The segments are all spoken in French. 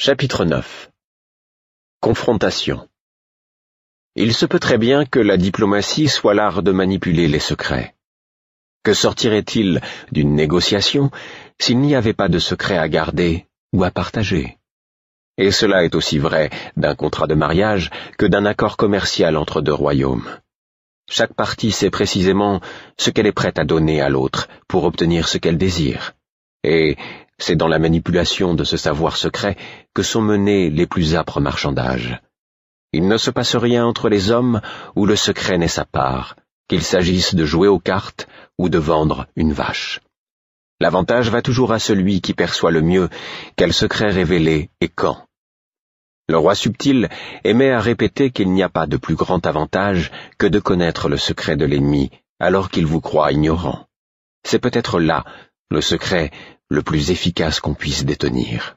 Chapitre 9. Confrontation. Il se peut très bien que la diplomatie soit l'art de manipuler les secrets. Que sortirait-il d'une négociation s'il n'y avait pas de secret à garder ou à partager? Et cela est aussi vrai d'un contrat de mariage que d'un accord commercial entre deux royaumes. Chaque partie sait précisément ce qu'elle est prête à donner à l'autre pour obtenir ce qu'elle désire. Et c'est dans la manipulation de ce savoir secret que sont menés les plus âpres marchandages. Il ne se passe rien entre les hommes où le secret n'est sa part, qu'il s'agisse de jouer aux cartes ou de vendre une vache. L'avantage va toujours à celui qui perçoit le mieux quel secret révéler et quand. Le roi subtil aimait à répéter qu'il n'y a pas de plus grand avantage que de connaître le secret de l'ennemi alors qu'il vous croit ignorant. C'est peut-être là le secret le plus efficace qu'on puisse détenir.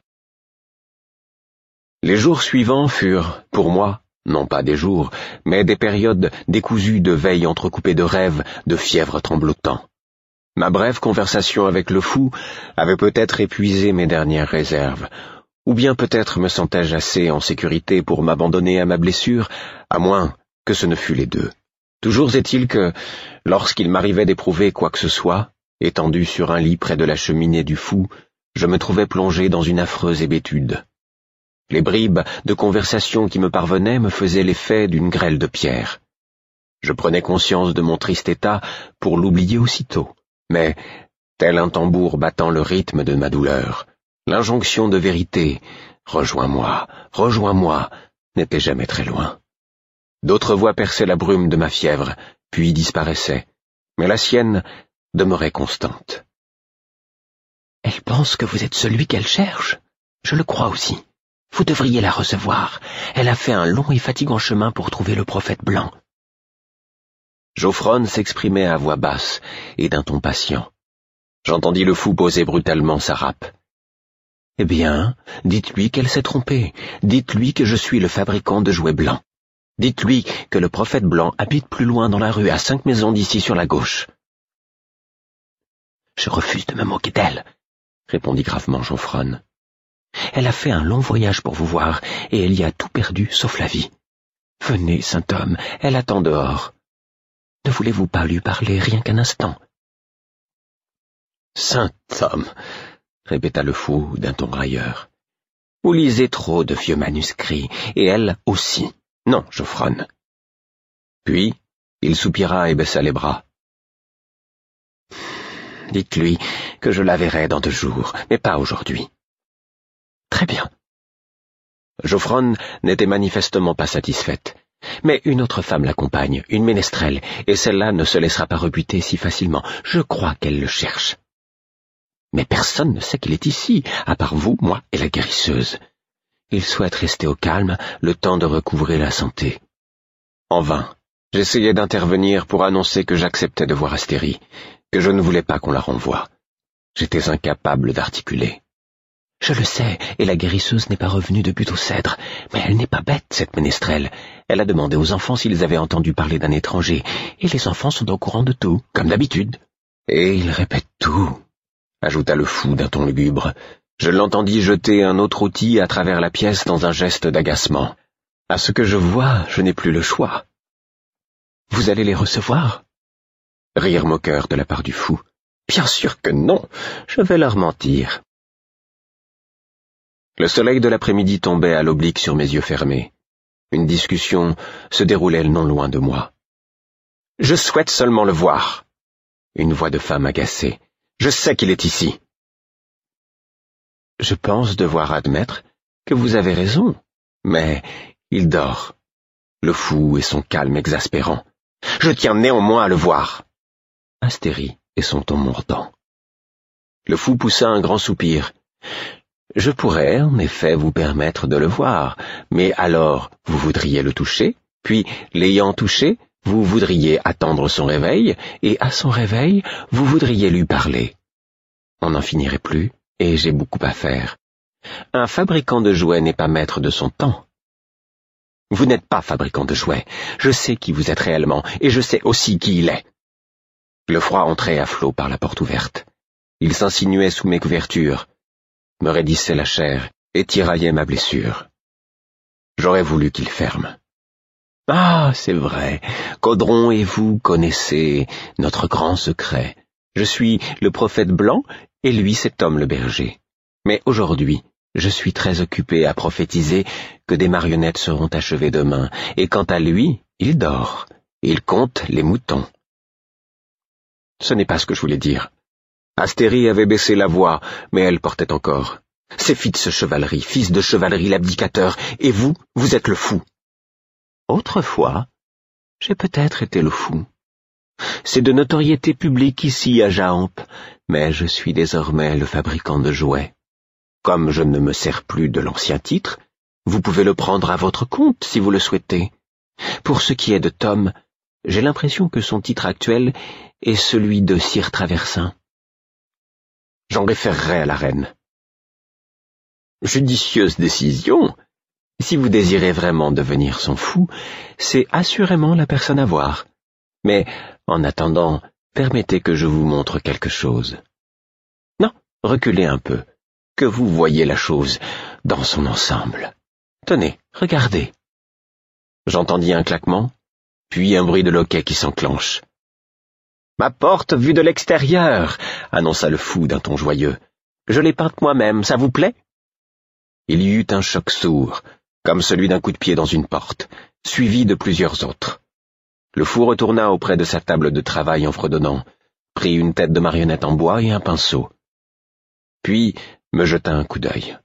Les jours suivants furent, pour moi, non pas des jours, mais des périodes décousues de veilles entrecoupées de rêves, de fièvre tremblotant. Ma brève conversation avec le fou avait peut-être épuisé mes dernières réserves, ou bien peut-être me sentais-je assez en sécurité pour m'abandonner à ma blessure, à moins que ce ne fût les deux. Toujours est-il que, lorsqu'il m'arrivait d'éprouver quoi que ce soit, étendu sur un lit près de la cheminée du fou, je me trouvais plongé dans une affreuse hébétude. Les bribes de conversation qui me parvenaient me faisaient l'effet d'une grêle de pierre. Je prenais conscience de mon triste état pour l'oublier aussitôt, mais, tel un tambour battant le rythme de ma douleur, l'injonction de vérité « Rejoins-moi, rejoins-moi » n'était jamais très loin. D'autres voix perçaient la brume de ma fièvre, puis disparaissaient, mais la sienne demeurait constante. « Elle pense que vous êtes celui qu'elle cherche. Je le crois aussi. Vous devriez la recevoir. Elle a fait un long et fatigant chemin pour trouver le prophète blanc. » Geoffronne s'exprimait à voix basse et d'un ton patient. J'entendis le fou poser brutalement sa râpe. « Eh bien, dites-lui qu'elle s'est trompée. Dites-lui que je suis le fabricant de jouets blancs. Dites-lui que le prophète blanc habite plus loin dans la rue, à 5 maisons d'ici sur la gauche. » « Je refuse de me moquer d'elle, » répondit gravement Geoffronne. « Elle a fait un long voyage pour vous voir, et elle y a tout perdu, sauf la vie. Venez, saint homme, elle attend dehors. Ne voulez-vous pas lui parler rien qu'un instant ?»« Saint homme, » répéta le fou d'un ton railleur. « Vous lisez trop de vieux manuscrits, et elle aussi. Non, Geoffronne. » Puis, il soupira et baissa les bras. « Dites-lui que je la verrai dans 2 jours, mais pas aujourd'hui. » « Très bien. » Geoffronne n'était manifestement pas satisfaite. Mais une autre femme l'accompagne, une ménestrelle, et celle-là ne se laissera pas rebuter si facilement. Je crois qu'elle le cherche. Mais personne ne sait qu'il est ici, à part vous, moi et la guérisseuse. Il souhaite rester au calme, le temps de recouvrer la santé. En vain, j'essayais d'intervenir pour annoncer que j'acceptais de voir Astérie, que je ne voulais pas qu'on la renvoie. J'étais incapable d'articuler. « Je le sais, et la guérisseuse n'est pas revenue de Butte-aux-Cèdres, mais elle n'est pas bête, cette ménestrelle. Elle a demandé aux enfants s'ils avaient entendu parler d'un étranger, et les enfants sont au courant de tout, comme d'habitude. »« Et ils répètent tout, » ajouta le fou d'un ton lugubre. Je l'entendis jeter un autre outil à travers la pièce dans un geste d'agacement. « À ce que je vois, je n'ai plus le choix. »« Vous allez les recevoir ?» Rire moqueur de la part du fou. « Bien sûr que non, je vais leur mentir. » Le soleil de l'après-midi tombait à l'oblique sur mes yeux fermés. Une discussion se déroulait non loin de moi. « Je souhaite seulement le voir. » Une voix de femme agacée. « Je sais qu'il est ici. »« Je pense devoir admettre que vous avez raison, mais il dort. » Le fou et son calme exaspérant. « Je tiens néanmoins à le voir. » Astérie et son ton mordant. Le fou poussa un grand soupir. « Je pourrais, en effet, vous permettre de le voir, mais alors vous voudriez le toucher, puis, l'ayant touché, vous voudriez attendre son réveil, et à son réveil, vous voudriez lui parler. On n'en finirait plus, et j'ai beaucoup à faire. Un fabricant de jouets n'est pas maître de son temps. Vous n'êtes pas fabricant de jouets, je sais qui vous êtes réellement, et je sais aussi qui il est. » Le froid entrait à flot par la porte ouverte. Il s'insinuait sous mes couvertures, me raidissait la chair et tiraillait ma blessure. J'aurais voulu qu'il ferme. « Ah, c'est vrai, Caudron et vous connaissez notre grand secret. Je suis le prophète blanc et lui c'est Tom le berger. Mais aujourd'hui, je suis très occupé à prophétiser que des marionnettes seront achevées demain, et quant à lui, il dort, il compte les moutons. » Ce n'est pas ce que je voulais dire. Astérie avait baissé la voix, mais elle portait encore. « C'est fils de chevalerie l'abdicateur, et vous, vous êtes le fou. » Autrefois, j'ai peut-être été le fou. C'est de notoriété publique ici à Jaamp, mais je suis désormais le fabricant de jouets. Comme je ne me sers plus de l'ancien titre, vous pouvez le prendre à votre compte si vous le souhaitez. Pour ce qui est de Tom, j'ai l'impression que son titre actuel est celui de Sire Traversin. J'en référerai à la reine. Judicieuse décision. Si vous désirez vraiment devenir son fou, c'est assurément la personne à voir. Mais, en attendant, permettez que je vous montre quelque chose. Non, reculez un peu, que vous voyez la chose dans son ensemble. Tenez, regardez. J'entendis un claquement, puis un bruit de loquet qui s'enclenche. « Ma porte vue de l'extérieur !» annonça le fou d'un ton joyeux. « Je l'ai peinte moi-même, ça vous plaît ?» Il y eut un choc sourd, comme celui d'un coup de pied dans une porte, suivi de plusieurs autres. Le fou retourna auprès de sa table de travail en fredonnant, prit une tête de marionnette en bois et un pinceau. Puis me jeta un coup d'œil.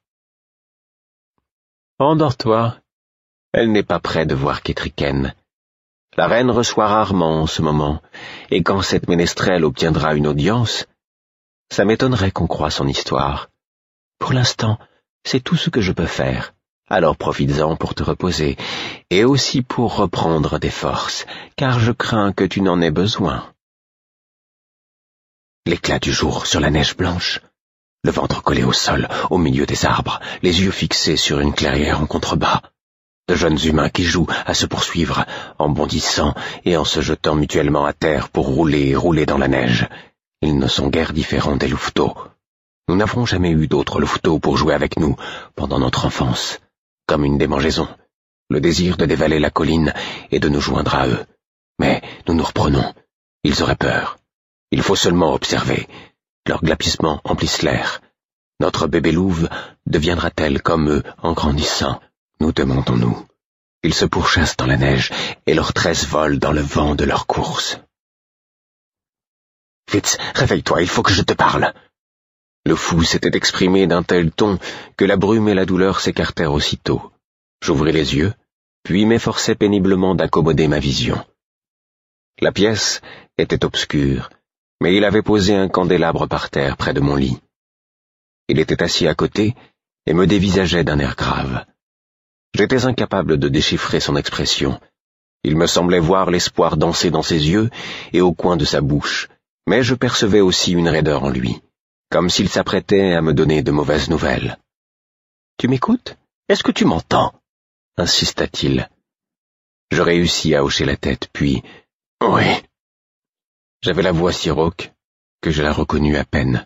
« Endors-toi. Elle n'est pas près de voir Kétriken. La reine reçoit rarement en ce moment, et quand cette ménestrelle obtiendra une audience, ça m'étonnerait qu'on croie son histoire. Pour l'instant, c'est tout ce que je peux faire. Alors profites-en pour te reposer, et aussi pour reprendre des forces, car je crains que tu n'en aies besoin. » L'éclat du jour sur la neige blanche, le ventre collé au sol, au milieu des arbres, les yeux fixés sur une clairière en contrebas. De jeunes humains qui jouent à se poursuivre, en bondissant et en se jetant mutuellement à terre pour rouler et rouler dans la neige. Ils ne sont guère différents des louveteaux. Nous n'avons jamais eu d'autres louveteaux pour jouer avec nous pendant notre enfance. Comme une démangeaison, le désir de dévaler la colline et de nous joindre à eux. Mais nous nous reprenons. Ils auraient peur. Il faut seulement observer. Leurs glapissements emplissent l'air. Notre bébé louve deviendra-t-elle comme eux en grandissant? Nous demandons-nous. Ils se pourchassent dans la neige et leurs tresses volent dans le vent de leur course. « Fitz, réveille-toi, il faut que je te parle. » Le fou s'était exprimé d'un tel ton que la brume et la douleur s'écartèrent aussitôt. J'ouvris les yeux, puis m'efforçai péniblement d'accommoder ma vision. La pièce était obscure, mais il avait posé un candélabre par terre près de mon lit. Il était assis à côté et me dévisageait d'un air grave. J'étais incapable de déchiffrer son expression. Il me semblait voir l'espoir danser dans ses yeux et au coin de sa bouche, mais je percevais aussi une raideur en lui, comme s'il s'apprêtait à me donner de mauvaises nouvelles. « Tu m'écoutes? Est-ce que tu m'entends » insista-t-il. Je réussis à hocher la tête, puis « Oui ». J'avais la voix si rauque que je la reconnus à peine.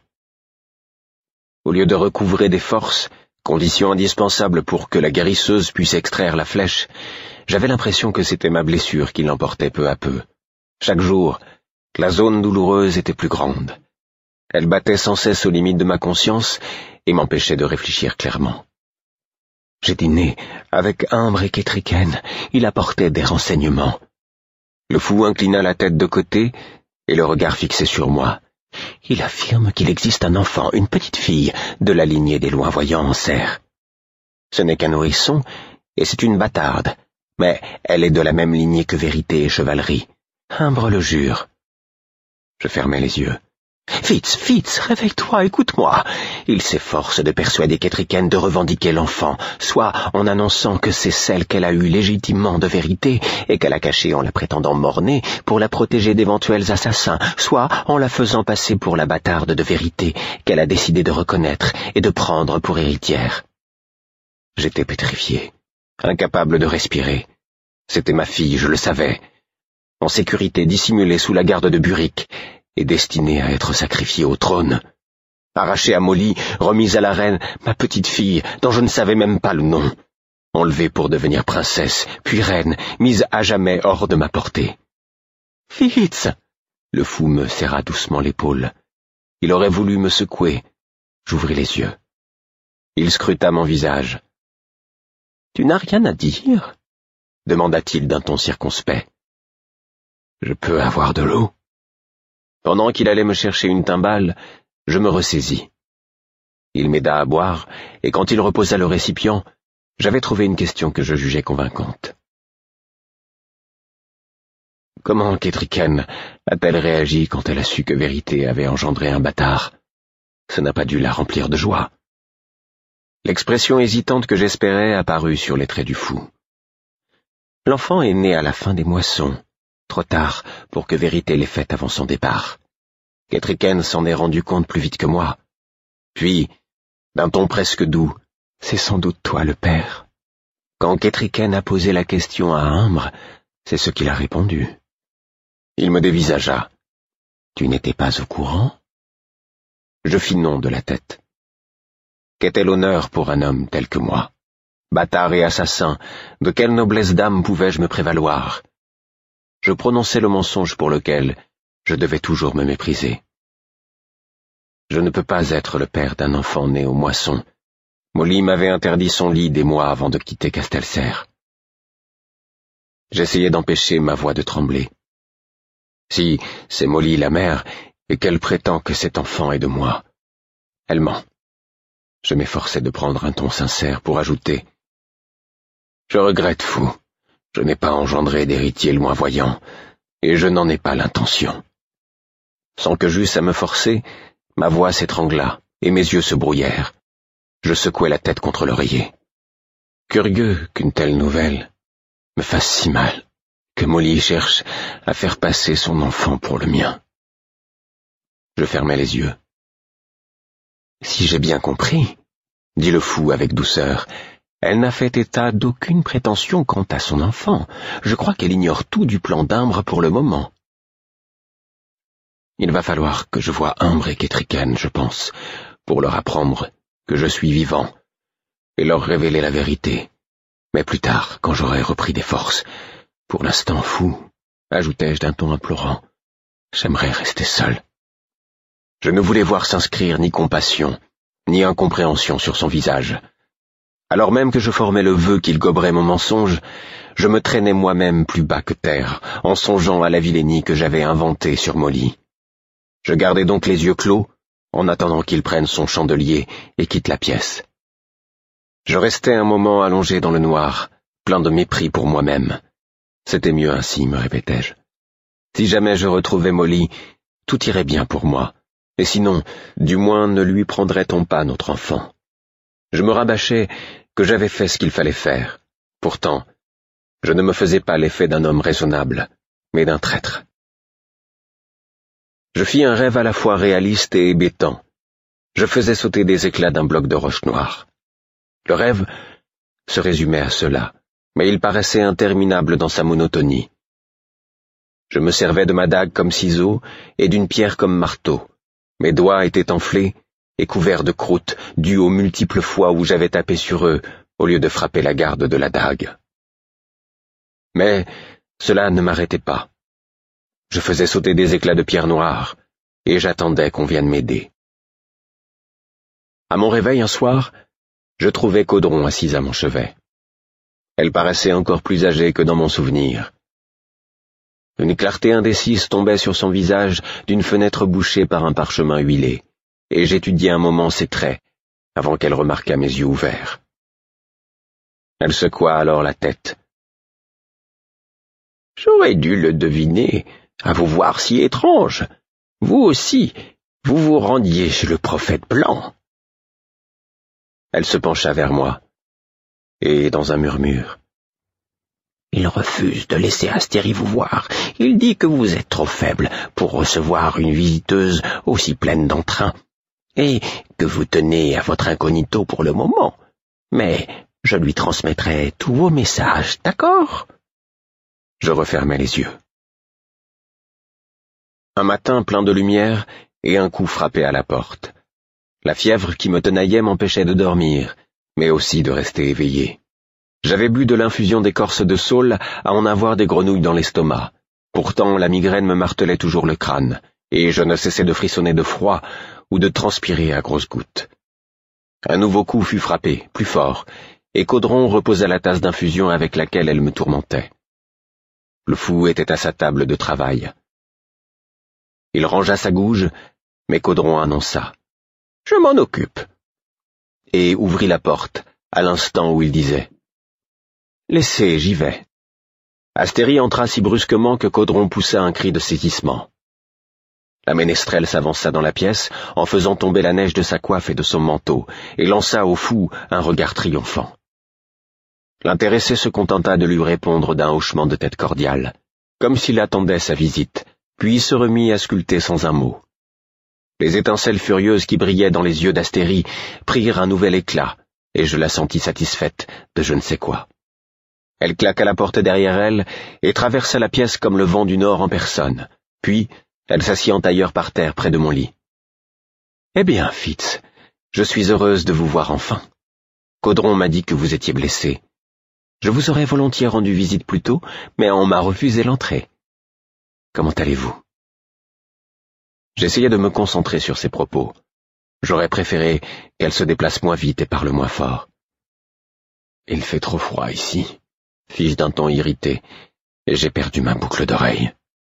Au lieu de recouvrer des forces, condition indispensable pour que la guérisseuse puisse extraire la flèche, j'avais l'impression que c'était ma blessure qui l'emportait peu à peu. Chaque jour, la zone douloureuse était plus grande. Elle battait sans cesse aux limites de ma conscience et m'empêchait de réfléchir clairement. J'ai dîné avec Imbre et Kétriken. Il apportait des renseignements. Le fou inclina la tête de côté et le regard fixé sur moi. Il affirme qu'il existe un enfant, une petite fille, de la lignée des loinvoyants en serre. Ce n'est qu'un nourrisson, et c'est une bâtarde, mais elle est de la même lignée que vérité et chevalerie. Imbre le jure. Je fermai les yeux. « Fitz, réveille-toi, écoute-moi !» Il s'efforce de persuader Kétriken de revendiquer l'enfant, soit en annonçant que c'est celle qu'elle a eue légitimement de vérité et qu'elle a cachée en la prétendant mort-née pour la protéger d'éventuels assassins, soit en la faisant passer pour la bâtarde de vérité qu'elle a décidé de reconnaître et de prendre pour héritière. J'étais pétrifié, incapable de respirer. C'était ma fille, je le savais, en sécurité dissimulée sous la garde de Buric, et destinée à être sacrifiée au trône. arrachée à Molly, remise à la reine, ma petite fille, dont je ne savais même pas le nom, enlevée pour devenir princesse, puis reine, mise à jamais hors de ma portée. Fitz! Le fou me serra doucement l'épaule. Il aurait voulu me secouer. J'ouvris les yeux. Il scruta mon visage. « Tu n'as rien à dire ?» demanda-t-il d'un ton circonspect. « Je peux avoir de l'eau ?» Pendant qu'il allait me chercher une timbale, je me ressaisis. Il m'aida à boire, et quand il reposa le récipient, j'avais trouvé une question que je jugeais convaincante. Comment Kétriken a-t-elle réagi quand elle a su que Vérité avait engendré un bâtard? Ça n'a pas dû la remplir de joie. L'expression hésitante que j'espérais apparut sur les traits du fou. L'enfant est né à la fin des moissons, trop tard pour que Vérité l'ait faite avant son départ. Kétriken s'en est rendu compte plus vite que moi. Puis, d'un ton presque doux, « C'est sans doute toi le père. » Quand Kétriken a posé la question à Imbre, c'est ce qu'il a répondu. Il me dévisagea. « Tu n'étais pas au courant ?» Je fis non de la tête. Qu'était l'honneur pour un homme tel que moi? Bâtard et assassin, de quelle noblesse d'âme pouvais-je me prévaloir? Je prononçais le mensonge pour lequel je devais toujours me mépriser. Je ne peux pas être le père d'un enfant né aux moissons. Molly m'avait interdit son lit des mois avant de quitter Castelserre. J'essayais d'empêcher ma voix de trembler. Si c'est Molly la mère, et qu'elle prétend que cet enfant est de moi, elle ment. Je m'efforçais de prendre un ton sincère pour ajouter « Je regrette, fou. Je n'ai pas engendré d'héritier loin-voyant, et je n'en ai pas l'intention. » Sans que j'eusse à me forcer, ma voix s'étrangla, et mes yeux se brouillèrent. Je secouai la tête contre l'oreiller. Curieux qu'une telle nouvelle me fasse si mal, que Molly cherche à faire passer son enfant pour le mien. Je fermai les yeux. « Si j'ai bien compris, » dit le fou avec douceur, « elle n'a fait état d'aucune prétention quant à son enfant. Je crois qu'elle ignore tout du plan d'Imbre pour le moment. » Il va falloir que je voie Imbre et Kétriken, je pense, pour leur apprendre que je suis vivant, et leur révéler la vérité. Mais plus tard, quand j'aurai repris des forces, pour l'instant fou, ajoutai-je d'un ton implorant, j'aimerais rester seul. Je ne voulais voir s'inscrire ni compassion, ni incompréhension sur son visage. Alors même que je formais le vœu qu'il goberait mon mensonge, je me traînais moi-même plus bas que terre, en songeant à la vilainie que j'avais inventée sur Molly. Je gardai donc les yeux clos, en attendant qu'il prenne son chandelier et quitte la pièce. Je restai un moment allongé dans le noir, plein de mépris pour moi-même. C'était mieux ainsi, me répétais-je. Si jamais je retrouvais Molly, tout irait bien pour moi. Et sinon, du moins ne lui prendrait-on pas notre enfant. Je me rabâchais que j'avais fait ce qu'il fallait faire. Pourtant, je ne me faisais pas l'effet d'un homme raisonnable, mais d'un traître. Je fis un rêve à la fois réaliste et hébétant. Je faisais sauter des éclats d'un bloc de roche noire. Le rêve se résumait à cela, mais il paraissait interminable dans sa monotonie. Je me servais de ma dague comme ciseau et d'une pierre comme marteau. Mes doigts étaient enflés et couverts de croûte, due aux multiples fois où j'avais tapé sur eux, au lieu de frapper la garde de la dague. Mais cela ne m'arrêtait pas. Je faisais sauter des éclats de pierre noire, et j'attendais qu'on vienne m'aider. À mon réveil un soir, je trouvai Caudron assise à mon chevet. Elle paraissait encore plus âgée que dans mon souvenir. Une clarté indécise tombait sur son visage d'une fenêtre bouchée par un parchemin huilé, et j'étudiai un moment ses traits, avant qu'elle remarquât mes yeux ouverts. Elle secoua alors la tête. « J'aurais dû le deviner, à vous voir si étrange. Vous aussi, vous vous rendiez chez le prophète blanc. » Elle se pencha vers moi, et dans un murmure. « Il refuse de laisser Astérie vous voir. Il dit que vous êtes trop faible pour recevoir une visiteuse aussi pleine d'entrain, et que vous tenez à votre incognito pour le moment. Mais je lui transmettrai tous vos messages, d'accord ?» Je refermai les yeux. Un matin plein de lumière, et un coup frappé à la porte. La fièvre qui me tenaillait m'empêchait de dormir, mais aussi de rester éveillé. J'avais bu de l'infusion d'écorce de saule à en avoir des grenouilles dans l'estomac. Pourtant, la migraine me martelait toujours le crâne, et je ne cessais de frissonner de froid ou de transpirer à grosses gouttes. Un nouveau coup fut frappé, plus fort, et Caudron reposa la tasse d'infusion avec laquelle elle me tourmentait. Le fou était à sa table de travail. Il rangea sa gouge, mais Caudron annonça « Je m'en occupe » et ouvrit la porte à l'instant où il disait « Laissez, j'y vais ». Astérie entra si brusquement que Caudron poussa un cri de saisissement. La ménestrelle s'avança dans la pièce en faisant tomber la neige de sa coiffe et de son manteau, et lança au fou un regard triomphant. L'intéressé se contenta de lui répondre d'un hochement de tête cordial, comme s'il attendait sa visite, puis se remit à sculpter sans un mot. Les étincelles furieuses qui brillaient dans les yeux d'Astérie prirent un nouvel éclat, et je la sentis satisfaite de je ne sais quoi. Elle claqua la porte derrière elle et traversa la pièce comme le vent du nord en personne, puis elle s'assit en tailleur par terre près de mon lit. « Eh bien, Fitz, je suis heureuse de vous voir enfin. Caudron m'a dit que vous étiez blessé. Je vous aurais volontiers rendu visite plus tôt, mais on m'a refusé l'entrée. Comment allez-vous » J'essayais de me concentrer sur ses propos. J'aurais préféré qu'elle se déplace moins vite et parle moins fort. « Il fait trop froid ici, » fis-je d'un ton irrité, et j'ai perdu ma boucle d'oreille.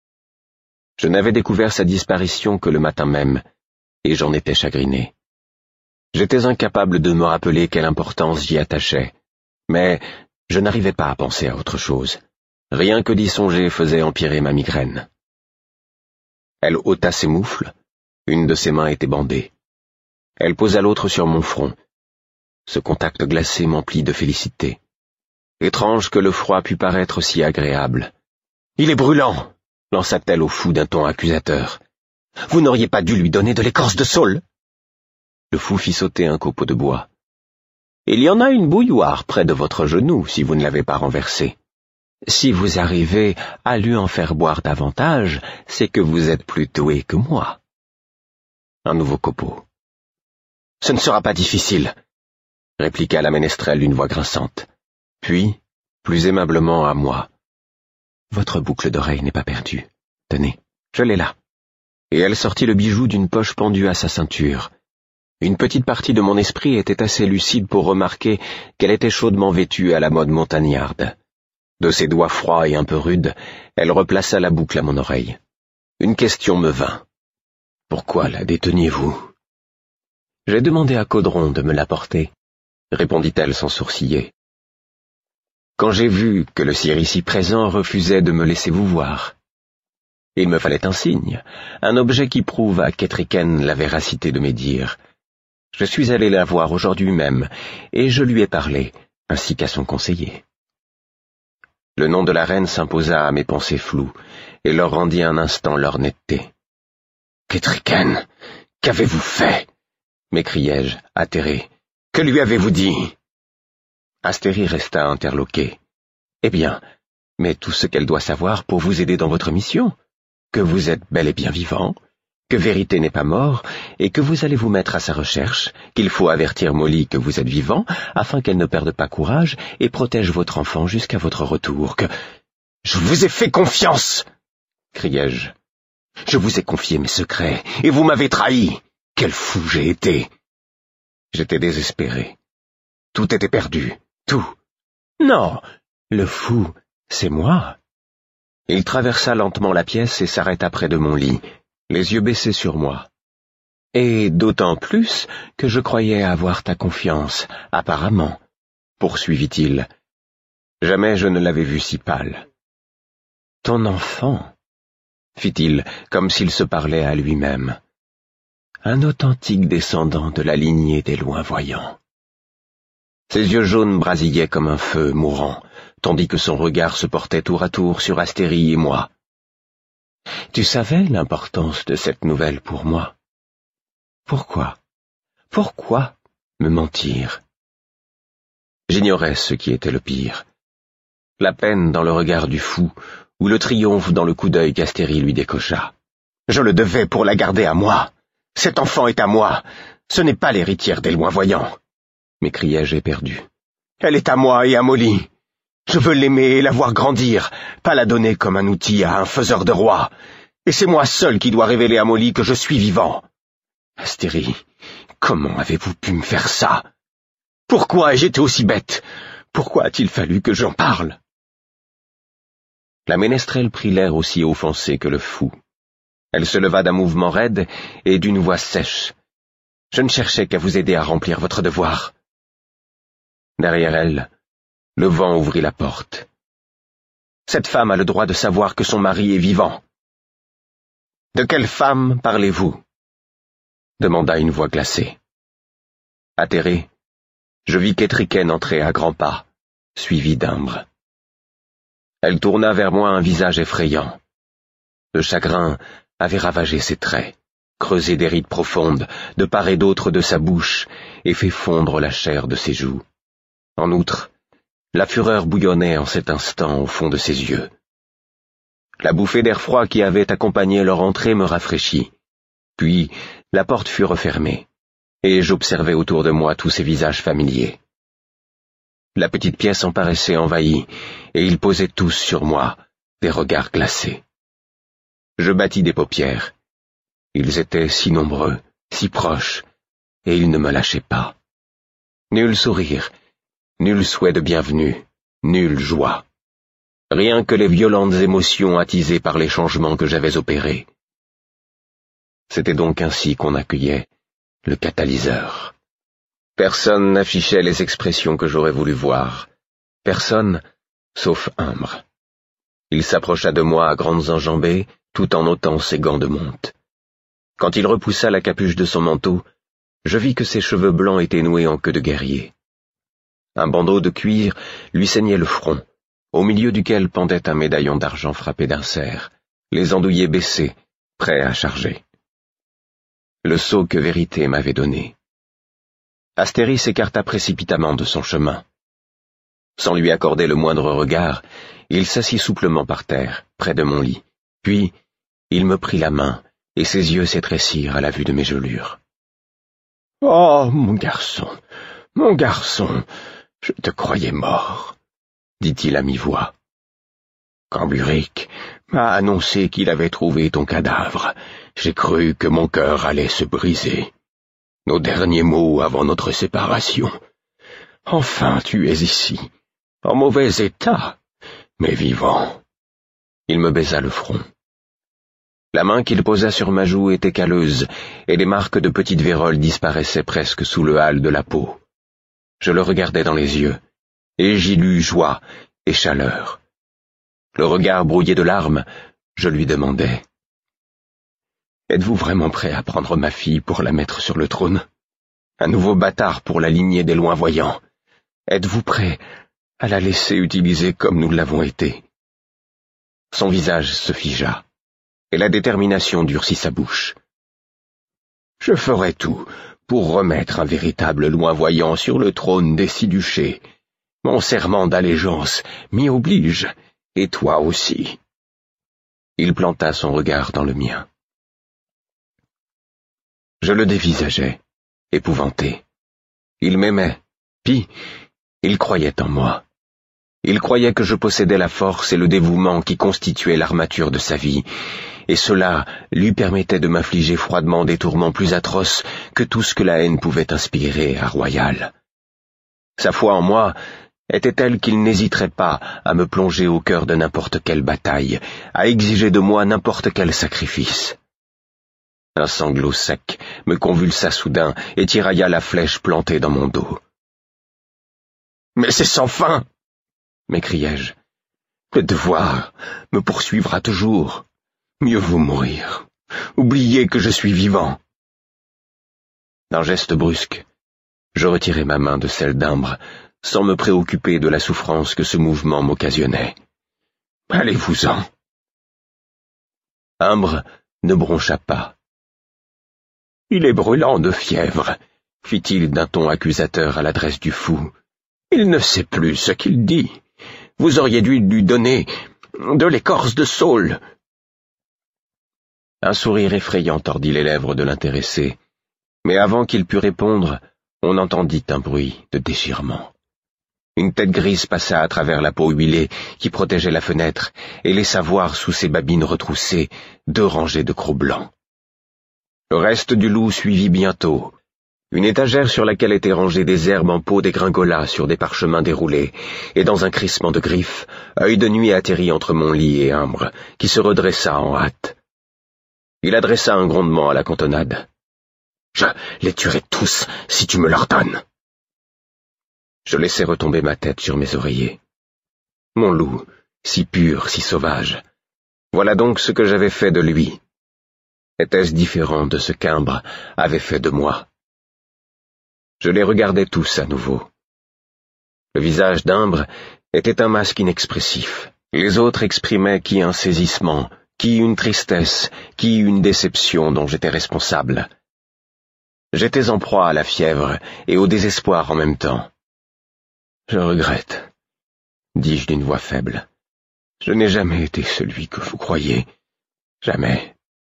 Je n'avais découvert sa disparition que le matin même, et j'en étais chagriné. J'étais incapable de me rappeler quelle importance j'y attachais, mais je n'arrivais pas à penser à autre chose. Rien que d'y songer faisait empirer ma migraine. Elle ôta ses moufles, une de ses mains était bandée. Elle posa l'autre sur mon front. Ce contact glacé m'emplit de félicité. Étrange que le froid pût paraître si agréable. « Il est brûlant !» lança-t-elle au fou d'un ton accusateur. « Vous n'auriez pas dû lui donner de l'écorce de saule !» Le fou fit sauter un copeau de bois. « Il y en a une bouilloire près de votre genou si vous ne l'avez pas renversé. Si vous arrivez à lui en faire boire davantage, c'est que vous êtes plus doué que moi. » Un nouveau copeau. « Ce ne sera pas difficile, » répliqua la ménestrelle d'une voix grinçante. Puis, plus aimablement à moi. « Votre boucle d'oreille n'est pas perdue. Tenez, je l'ai là. » Et elle sortit le bijou d'une poche pendue à sa ceinture. Une petite partie de mon esprit était assez lucide pour remarquer qu'elle était chaudement vêtue à la mode montagnarde. De ses doigts froids et un peu rudes, elle replaça la boucle à mon oreille. Une question me vint. « Pourquoi la déteniez-vous » ? « J'ai demandé à Caudron de me l'apporter, » répondit-elle sans sourciller. « Quand j'ai vu que le sire ici présent refusait de me laisser vous voir. Il me fallait un signe, un objet qui prouve à Ketriken la véracité de mes dires. Je suis allé la voir aujourd'hui même, et je lui ai parlé, ainsi qu'à son conseiller. » Le nom de la reine s'imposa à mes pensées floues, et leur rendit un instant leur netteté. « Ketriken, qu'avez-vous fait » m'écriai-je, atterré. « Que lui avez-vous dit » Astérie resta interloquée. « Eh bien, mais tout ce qu'elle doit savoir pour vous aider dans votre mission, que vous êtes bel et bien vivant, que Vérité n'est pas mort, et que vous allez vous mettre à sa recherche, qu'il faut avertir Molly que vous êtes vivant, afin qu'elle ne perde pas courage et protège votre enfant jusqu'à votre retour, que... »« Je vous ai fait confiance !» criai-je. « Je vous ai confié mes secrets, et vous m'avez trahi. Quel fou j'ai été !» J'étais désespéré. Tout était perdu, tout. « Non, le fou, c'est moi. » Il traversa lentement la pièce et s'arrêta près de mon lit, les yeux baissés sur moi. « Et d'autant plus que je croyais avoir ta confiance, apparemment, » poursuivit-il. Jamais je ne l'avais vu si pâle. « Ton enfant, » fit-il, comme s'il se parlait à lui-même. « Un authentique descendant de la lignée des loin-voyants. » Ses yeux jaunes brasillaient comme un feu mourant, tandis que son regard se portait tour à tour sur Astérie et moi. « Tu savais l'importance de cette nouvelle pour moi. Pourquoi me mentir ?» J'ignorais ce qui était le pire. La peine dans le regard du fou, ou le triomphe dans le coup d'œil qu'Astérie lui décocha. « Je le devais pour la garder à moi. Cet enfant est à moi. Ce n'est pas l'héritière des loins-voyants, m'écriai-je éperdu. Elle est à moi et à Molly. Je veux l'aimer et la voir grandir, pas la donner comme un outil à un faiseur de rois. Et c'est moi seul qui dois révéler à Molly que je suis vivant. Astérie, comment avez-vous pu me faire ça? Pourquoi ai-je été aussi bête? Pourquoi a-t-il fallu que j'en parle? La ménestrelle prit l'air aussi offensé que le fou. Elle se leva d'un mouvement raide et d'une voix sèche. Je ne cherchais qu'à vous aider à remplir votre devoir. Derrière elle, le vent ouvrit la porte. Cette femme a le droit de savoir que son mari est vivant. De quelle femme parlez-vous? Demanda une voix glacée. Atterré, je vis qu'Étriquène entrer à grands pas, suivi d'Imbre. Elle tourna vers moi un visage effrayant. Le chagrin avait ravagé ses traits, creusé des rides profondes, de part et d'autre de sa bouche, et fait fondre la chair de ses joues. En outre, la fureur bouillonnait en cet instant au fond de ses yeux. La bouffée d'air froid qui avait accompagné leur entrée me rafraîchit. Puis, la porte fut refermée, et j'observai autour de moi tous ces visages familiers. La petite pièce en paraissait envahie, et ils posaient tous sur moi des regards glacés. Je battis des paupières. Ils étaient si nombreux, si proches, et ils ne me lâchaient pas. Nul sourire, nul souhait de bienvenue, nulle joie. Rien que les violentes émotions attisées par les changements que j'avais opérés. C'était donc ainsi qu'on accueillait le catalyseur. Personne n'affichait les expressions que j'aurais voulu voir. Personne, sauf Imbre. Il s'approcha de moi à grandes enjambées, tout en ôtant ses gants de monte. Quand il repoussa la capuche de son manteau, je vis que ses cheveux blancs étaient noués en queue de guerrier. Un bandeau de cuir lui ceignait le front, au milieu duquel pendait un médaillon d'argent frappé d'un cerf, les andouillés baissés, prêts à charger. Le sceau que Vérité m'avait donné. Astérie s'écarta précipitamment de son chemin. Sans lui accorder le moindre regard, il s'assit souplement par terre, près de mon lit. Puis, il me prit la main, et ses yeux s'étrécirent à la vue de mes gelures. « Oh, mon garçon, je te croyais mort, » dit-il à mi-voix. « Quand Buric m'a annoncé qu'il avait trouvé ton cadavre, j'ai cru que mon cœur allait se briser. Nos derniers mots avant notre séparation. Enfin, tu es ici, en mauvais état, mais vivant. » Il me baisa le front. La main qu'il posa sur ma joue était calleuse, et des marques de petites vérolles disparaissaient presque sous le hâle de la peau. Je le regardai dans les yeux, et j'y lus joie et chaleur. Le regard brouillé de larmes, je lui demandai. « Êtes-vous vraiment prêt à prendre ma fille pour la mettre sur le trône? Un nouveau bâtard pour la lignée des loins-voyants? Êtes-vous prêt à la laisser utiliser comme nous l'avons été ?» Son visage se figea, et la détermination durcit sa bouche. « Je ferai tout pour remettre un véritable loin-voyant sur le trône des 6 duchés. Mon serment d'allégeance m'y oblige, et toi aussi. » Il planta son regard dans le mien. Je le dévisageais, épouvanté. Il m'aimait, puis il croyait en moi. Il croyait que je possédais la force et le dévouement qui constituaient l'armature de sa vie, et cela lui permettait de m'infliger froidement des tourments plus atroces que tout ce que la haine pouvait inspirer à Royal. Sa foi en moi était telle qu'il n'hésiterait pas à me plonger au cœur de n'importe quelle bataille, à exiger de moi n'importe quel sacrifice. Un sanglot sec me convulsa soudain et tirailla la flèche plantée dans mon dos. « Mais c'est sans fin !» m'écriai-je. « Le devoir me poursuivra toujours. Mieux vaut mourir. Oubliez que je suis vivant. » D'un geste brusque, je retirai ma main de celle d'Imbre, sans me préoccuper de la souffrance que ce mouvement m'occasionnait. « Allez-vous-en. » Imbre ne broncha pas. « Il est brûlant de fièvre, » fit-il d'un ton accusateur à l'adresse du fou. « Il ne sait plus ce qu'il dit. Vous auriez dû lui donner de l'écorce de saule. » Un sourire effrayant tordit les lèvres de l'intéressé, Mais avant qu'il pût répondre, on entendit un bruit de déchirement. Une tête grise passa à travers la peau huilée qui protégeait la fenêtre et laissa voir sous ses babines retroussées 2 rangées de crocs blancs. Le reste du loup suivit bientôt. Une étagère sur laquelle étaient rangées des herbes en pot dégringola sur des parchemins déroulés, et dans un crissement de griffes, Œil de Nuit atterrit entre mon lit et Imbre, qui se redressa en hâte. Il adressa un grondement à la cantonade. « Je les tuerai tous si tu me leur donnes !» Je laissai retomber ma tête sur mes oreillers. Mon loup, si pur, si sauvage. Voilà donc ce que j'avais fait de lui. Était-ce différent de ce qu'Imbre avait fait de moi? Je les regardais tous à nouveau. Le visage d'Imbre était un masque inexpressif. Les autres exprimaient qui un saisissement, qui une tristesse, qui une déception dont j'étais responsable. J'étais en proie à la fièvre et au désespoir en même temps. « Je regrette, » dis-je d'une voix faible. « Je n'ai jamais été celui que vous croyez. Jamais. »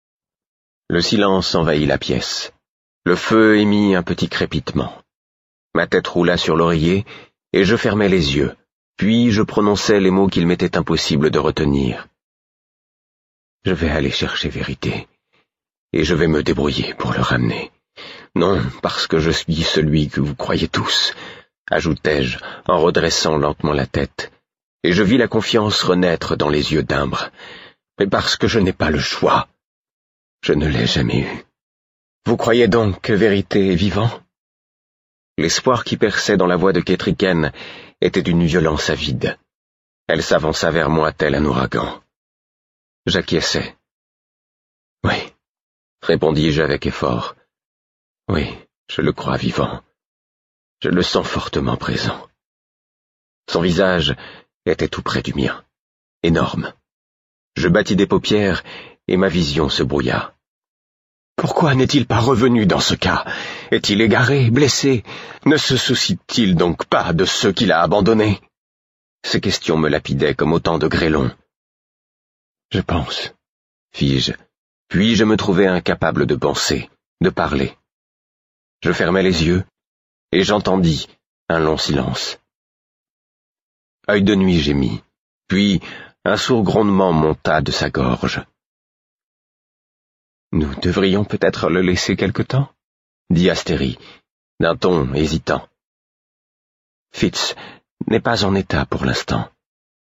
Le silence envahit la pièce. Le feu émit un petit crépitement. Ma tête roula sur l'oreiller, et je fermai les yeux, puis je prononçai les mots qu'il m'était impossible de retenir. Je vais aller chercher Vérité, et je vais me débrouiller pour le ramener. Non, parce que je suis celui que vous croyez tous, ajoutai-je en redressant lentement la tête, et je vis la confiance renaître dans les yeux d'Imbre, mais parce que je n'ai pas le choix. Je ne l'ai jamais eu. Vous croyez donc que Vérité est vivant? L'espoir qui perçait dans la voix de Kétriken était d'une violence avide. Elle s'avança vers moi tel un ouragan. J'acquiesçai. « Oui, » répondis-je avec effort. « Oui, je le crois vivant. Je le sens fortement présent. » Son visage était tout près du mien, énorme. Je battis des paupières et ma vision se brouilla. Pourquoi n'est-il pas revenu dans ce cas? Est-il égaré, blessé? Ne se soucie-t-il donc pas de ceux qu'il a abandonnés? Ces questions me lapidaient comme autant de grêlons. Je pense, fis-je, puis je me trouvai incapable de penser, de parler. Je fermai les yeux, et j'entendis un long silence. Œil de Nuit gémit, puis un sourd grondement monta de sa gorge. « Nous devrions peut-être le laisser quelque temps ?» dit Astérie, d'un ton hésitant. « Fitz n'est pas en état pour l'instant. »«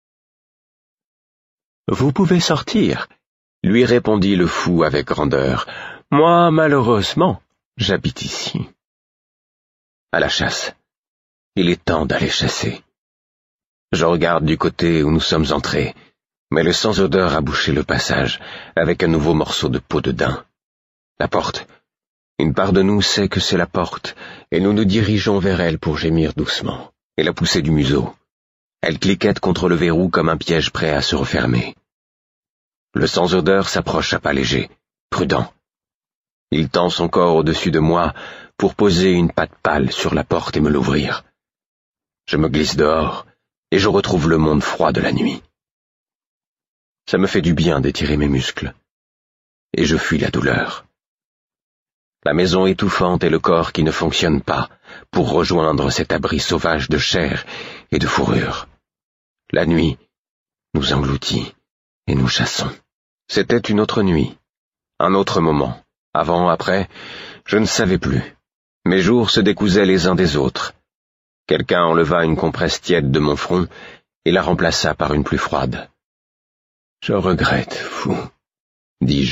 Vous pouvez sortir, » lui répondit le fou avec grandeur. « Moi, malheureusement, j'habite ici. » À la chasse. Il est temps d'aller chasser. Je regarde du côté où nous sommes entrés, mais le sans-odeur a bouché le passage avec un nouveau morceau de peau de daim. La porte. Une part de nous sait que c'est la porte, et nous nous dirigeons vers elle pour gémir doucement, et la pousser du museau. Elle cliquette contre le verrou comme un piège prêt à se refermer. Le sans-odeur s'approche à pas légers, prudent. Il tend son corps au-dessus de moi pour poser une patte pâle sur la porte et me l'ouvrir. Je me glisse dehors, et je retrouve le monde froid de la nuit. Ça me fait du bien d'étirer mes muscles, et je fuis la douleur. La maison étouffante et le corps qui ne fonctionne pas pour rejoindre cet abri sauvage de chair et de fourrure. La nuit nous engloutit et nous chassons. C'était une autre nuit, un autre moment. Avant, après, je ne savais plus. Mes jours se décousaient les uns des autres. Quelqu'un enleva une compresse tiède de mon front et la remplaça par une plus froide. « Je regrette, fou, » dis-je.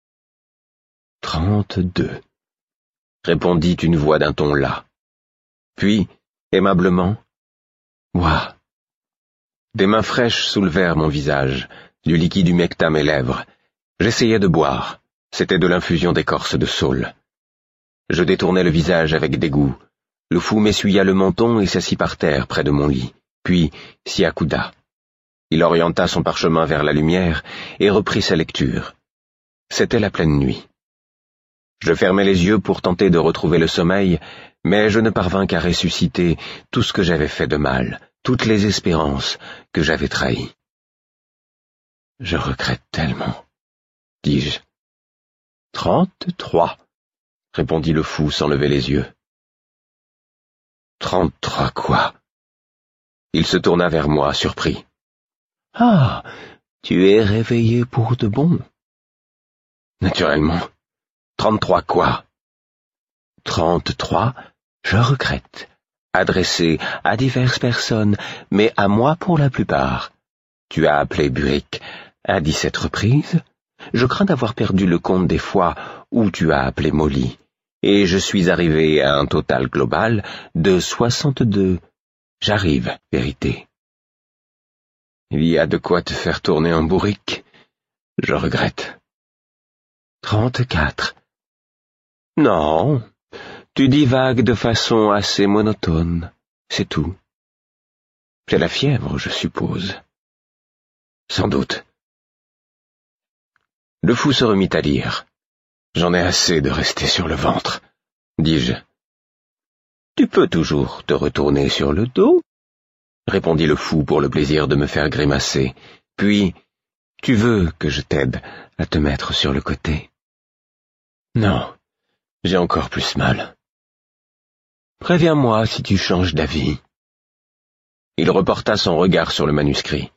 32, répondit une voix d'un ton las. Puis, aimablement, « Ouah !» Des mains fraîches soulevèrent mon visage, du liquide humecta mes lèvres. J'essayais de boire. C'était de l'infusion d'écorce de saule. Je détournai le visage avec dégoût. Le fou m'essuya le menton et s'assit par terre près de mon lit, puis s'y accouda. Il orienta son parchemin vers la lumière et reprit sa lecture. C'était la pleine nuit. Je fermai les yeux pour tenter de retrouver le sommeil, mais je ne parvins qu'à ressusciter tout ce que j'avais fait de mal, toutes les espérances que j'avais trahies. « Je regrette tellement, » dis-je. 33, répondit le fou sans lever les yeux. 33 quoi? Il se tourna vers moi, surpris. Ah, tu es réveillé pour de bon. Naturellement. 33 quoi? 33, je regrette. Adressé à diverses personnes, mais à moi pour la plupart. Tu as appelé Burick à 17 reprises. Je crains d'avoir perdu le compte des fois où tu as appelé Molly. Et je suis arrivé à un total global de 62. J'arrive, vérité. Il y a de quoi te faire tourner en bourrique. Je regrette. 34. Non, tu divagues de façon assez monotone, c'est tout. C'est la fièvre, je suppose. Sans doute. Le fou se remit à lire. J'en ai assez de rester sur le ventre, dis-je. Tu peux toujours te retourner sur le dos, répondit le fou pour le plaisir de me faire grimacer. Puis, tu veux que je t'aide à te mettre sur le côté? Non, j'ai encore plus mal. Préviens-moi si tu changes d'avis. Il reporta son regard sur le manuscrit.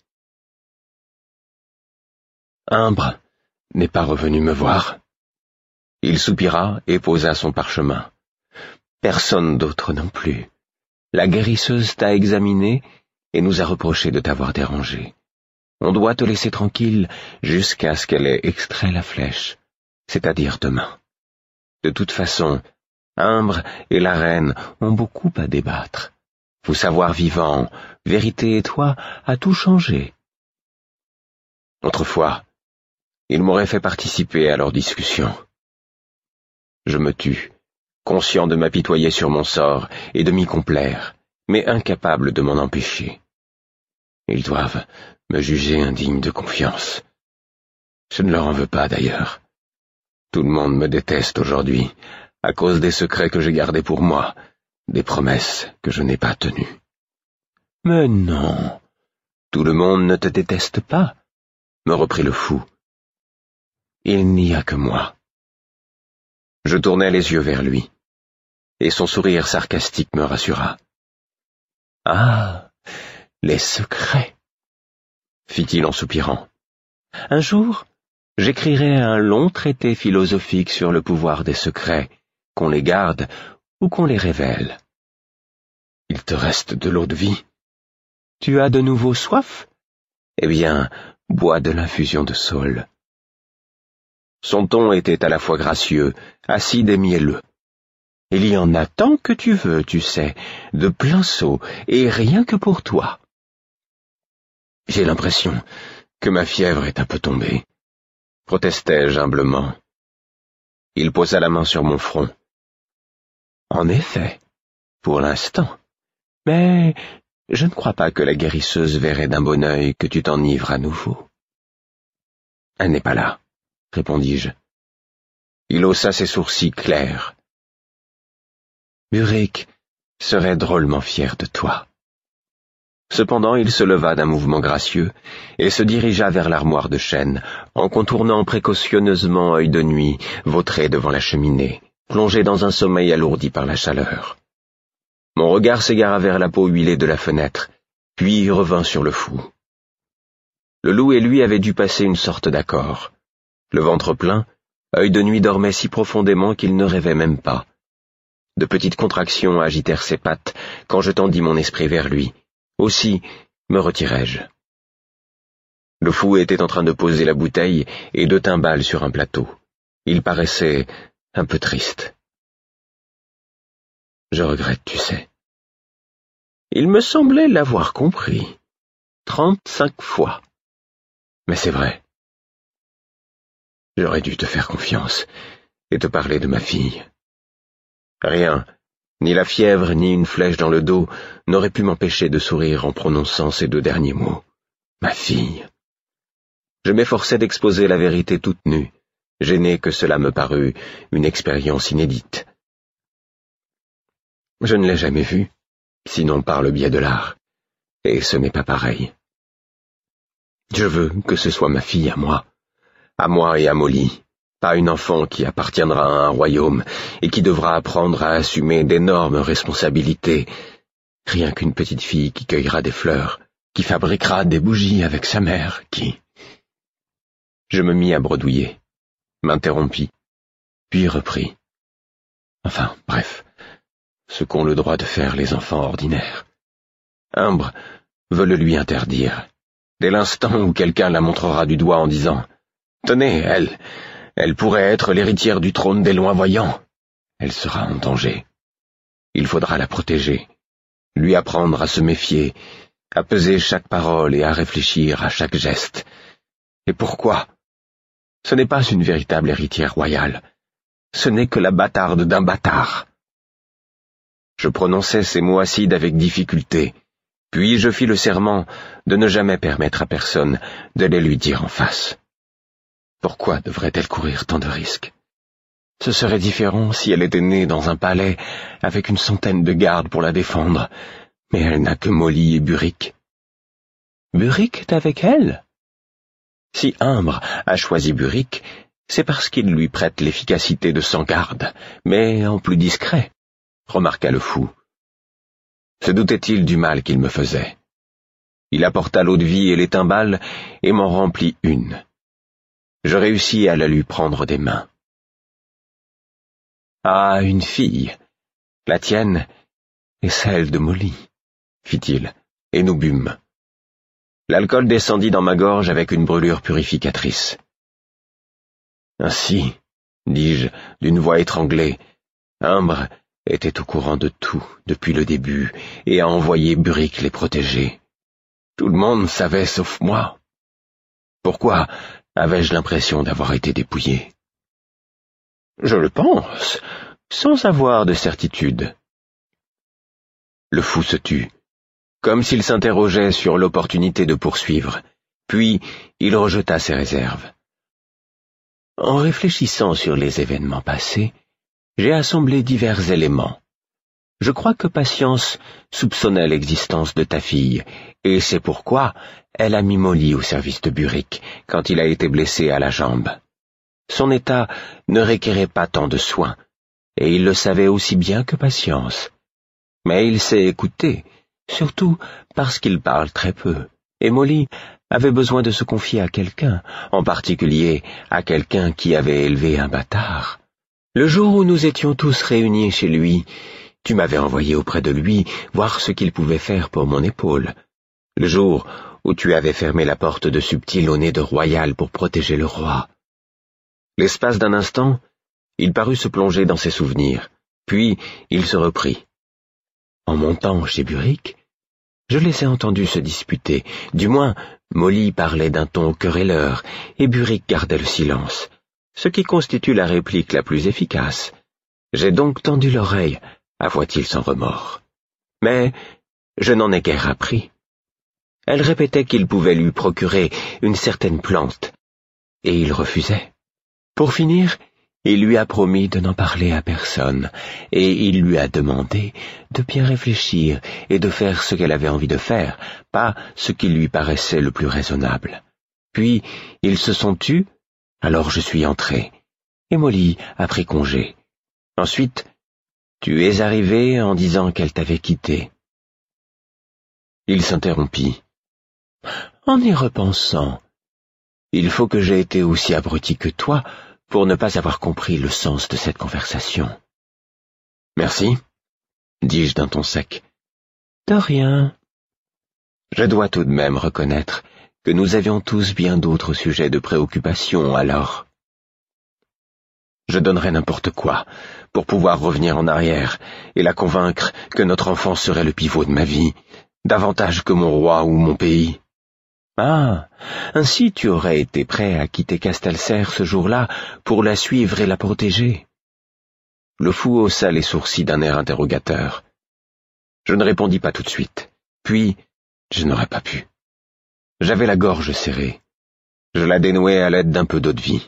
Imbre n'est pas revenu me voir. Il soupira et posa son parchemin. Personne d'autre non plus. La guérisseuse t'a examiné et nous a reproché de t'avoir dérangé. On doit te laisser tranquille jusqu'à ce qu'elle ait extrait la flèche, c'est-à-dire demain. De toute façon, Imbre et la reine ont beaucoup à débattre. Vos savoirs vivants, Vérité et toi, a tout changé. Autrefois, ils m'auraient fait participer à leur discussion. Je me tus, conscient de m'apitoyer sur mon sort et de m'y complaire, mais incapable de m'en empêcher. Ils doivent me juger indigne de confiance. Je ne leur en veux pas d'ailleurs. Tout le monde me déteste aujourd'hui, à cause des secrets que j'ai gardés pour moi, des promesses que je n'ai pas tenues. Mais non, tout le monde ne te déteste pas, me reprit le fou. Il n'y a que moi. Je tournai les yeux vers lui, et son sourire sarcastique me rassura. Ah, les secrets, fit-il en soupirant. Un jour, j'écrirai un long traité philosophique sur le pouvoir des secrets, qu'on les garde ou qu'on les révèle. Il te reste de l'eau de vie. Tu as de nouveau soif? Eh bien, bois de l'infusion de saule. Son ton était à la fois gracieux, acide et mielleux. Il y en a tant que tu veux, tu sais, de plein seau, et rien que pour toi. J'ai l'impression que ma fièvre est un peu tombée, protestai-je humblement. Il posa la main sur mon front. En effet, pour l'instant. Mais je ne crois pas que la guérisseuse verrait d'un bon œil que tu t'enivres à nouveau. Elle n'est pas là, répondis-je. Il haussa ses sourcils clairs. Burick serait drôlement fier de toi. Cependant, il se leva d'un mouvement gracieux et se dirigea vers l'armoire de chêne, en contournant précautionneusement Œil de Nuit, vautré devant la cheminée, plongé dans un sommeil alourdi par la chaleur. Mon regard s'égara vers la peau huilée de la fenêtre, puis revint sur le fou. Le loup et lui avaient dû passer une sorte d'accord. Le ventre plein, Œil de Nuit dormait si profondément qu'il ne rêvait même pas. De petites contractions agitèrent ses pattes quand je tendis mon esprit vers lui. Aussi me retirai-je. Le fou était en train de poser la bouteille et deux timbales sur un plateau. Il paraissait un peu triste. Je regrette, tu sais. Il me semblait l'avoir compris. 35 fois. Mais c'est vrai. J'aurais dû te faire confiance et te parler de ma fille. Rien, ni la fièvre, ni une flèche dans le dos, n'aurait pu m'empêcher de sourire en prononçant ces deux derniers mots. Ma fille. Je m'efforçais d'exposer la vérité toute nue, gêné que cela me parût une expérience inédite. Je ne l'ai jamais vue, sinon par le biais de l'art, et ce n'est pas pareil. Je veux que ce soit ma fille à moi et à Molly, pas une enfant qui appartiendra à un royaume et qui devra apprendre à assumer d'énormes responsabilités, rien qu'une petite fille qui cueillera des fleurs, qui fabriquera des bougies avec sa mère, qui... Je me mis à bredouiller, m'interrompis, puis repris. Enfin, bref, ce qu'ont le droit de faire les enfants ordinaires. Humbre veut le lui interdire, dès l'instant où quelqu'un la montrera du doigt en disant « Tenez, elle pourrait être l'héritière du trône des loin-voyants. Elle sera en danger. Il faudra la protéger, lui apprendre à se méfier, à peser chaque parole et à réfléchir à chaque geste. Et pourquoi ? Ce n'est pas une véritable héritière royale. Ce n'est que la bâtarde d'un bâtard. » Je prononçai ces mots acides avec difficulté, puis je fis le serment de ne jamais permettre à personne de les lui dire en face. Pourquoi devrait-elle courir tant de risques ? Ce serait différent si elle était née dans un palais avec une centaine de gardes pour la défendre, mais elle n'a que Molly et Burick. Burick est avec elle ? Si Humbre a choisi Burick, c'est parce qu'il lui prête l'efficacité de 100 gardes, mais en plus discret, remarqua le fou. Se doutait-il du mal qu'il me faisait ? Il apporta l'eau-de-vie et les timbales et m'en remplit une. Je réussis à la lui prendre des mains. « Ah, une fille, la tienne et celle de Molly, fit-il, et nous bûmes. L'alcool descendit dans ma gorge avec une brûlure purificatrice. Ainsi, dis-je d'une voix étranglée, Humbre était au courant de tout depuis le début et a envoyé Burick les protéger. Tout le monde savait sauf moi. Pourquoi avais-je l'impression d'avoir été dépouillé ? Je le pense, sans avoir de certitude. Le fou se tut, comme s'il s'interrogeait sur l'opportunité de poursuivre, puis il rejeta ses réserves. En réfléchissant sur les événements passés, j'ai assemblé divers éléments. Je crois que Patience soupçonnait l'existence de ta fille, et c'est pourquoi elle a mis Molly au service de Burick quand il a été blessé à la jambe. Son état ne requérait pas tant de soins, et il le savait aussi bien que Patience. Mais il s'est écouté, surtout parce qu'il parle très peu, et Molly avait besoin de se confier à quelqu'un, en particulier à quelqu'un qui avait élevé un bâtard. Le jour où nous étions tous réunis chez lui, tu m'avais envoyé auprès de lui voir ce qu'il pouvait faire pour mon épaule. Le jour où tu avais fermé la porte de Subtil au nez de Royal pour protéger le roi. L'espace d'un instant, il parut se plonger dans ses souvenirs, puis il se reprit. En montant chez Burick, je les ai entendus se disputer, du moins Molly parlait d'un ton querelleur, et Burick gardait le silence, ce qui constitue la réplique la plus efficace. J'ai donc tendu l'oreille, avoua-t-il sans remords. Mais je n'en ai guère appris. Elle répétait qu'il pouvait lui procurer une certaine plante, et il refusait. Pour finir, il lui a promis de n'en parler à personne, et il lui a demandé de bien réfléchir et de faire ce qu'elle avait envie de faire, pas ce qui lui paraissait le plus raisonnable. Puis, ils se sont tus, alors je suis entré, et Molly a pris congé. Ensuite, tu es arrivé en disant qu'elle t'avait quitté. Il s'interrompit. En y repensant, il faut que j'aie été aussi abruti que toi pour ne pas avoir compris le sens de cette conversation. Merci, dis-je d'un ton sec. De rien. Je dois tout de même reconnaître que nous avions tous bien d'autres sujets de préoccupation alors. Je donnerais n'importe quoi pour pouvoir revenir en arrière et la convaincre que notre enfant serait le pivot de ma vie, davantage que mon roi ou mon pays. Ah, ainsi tu aurais été prêt à quitter Castelserre ce jour-là pour la suivre et la protéger. Le fou haussa les sourcils d'un air interrogateur. Je ne répondis pas tout de suite, puis je n'aurais pas pu. J'avais la gorge serrée. Je la dénouai à l'aide d'un peu d'eau-de-vie.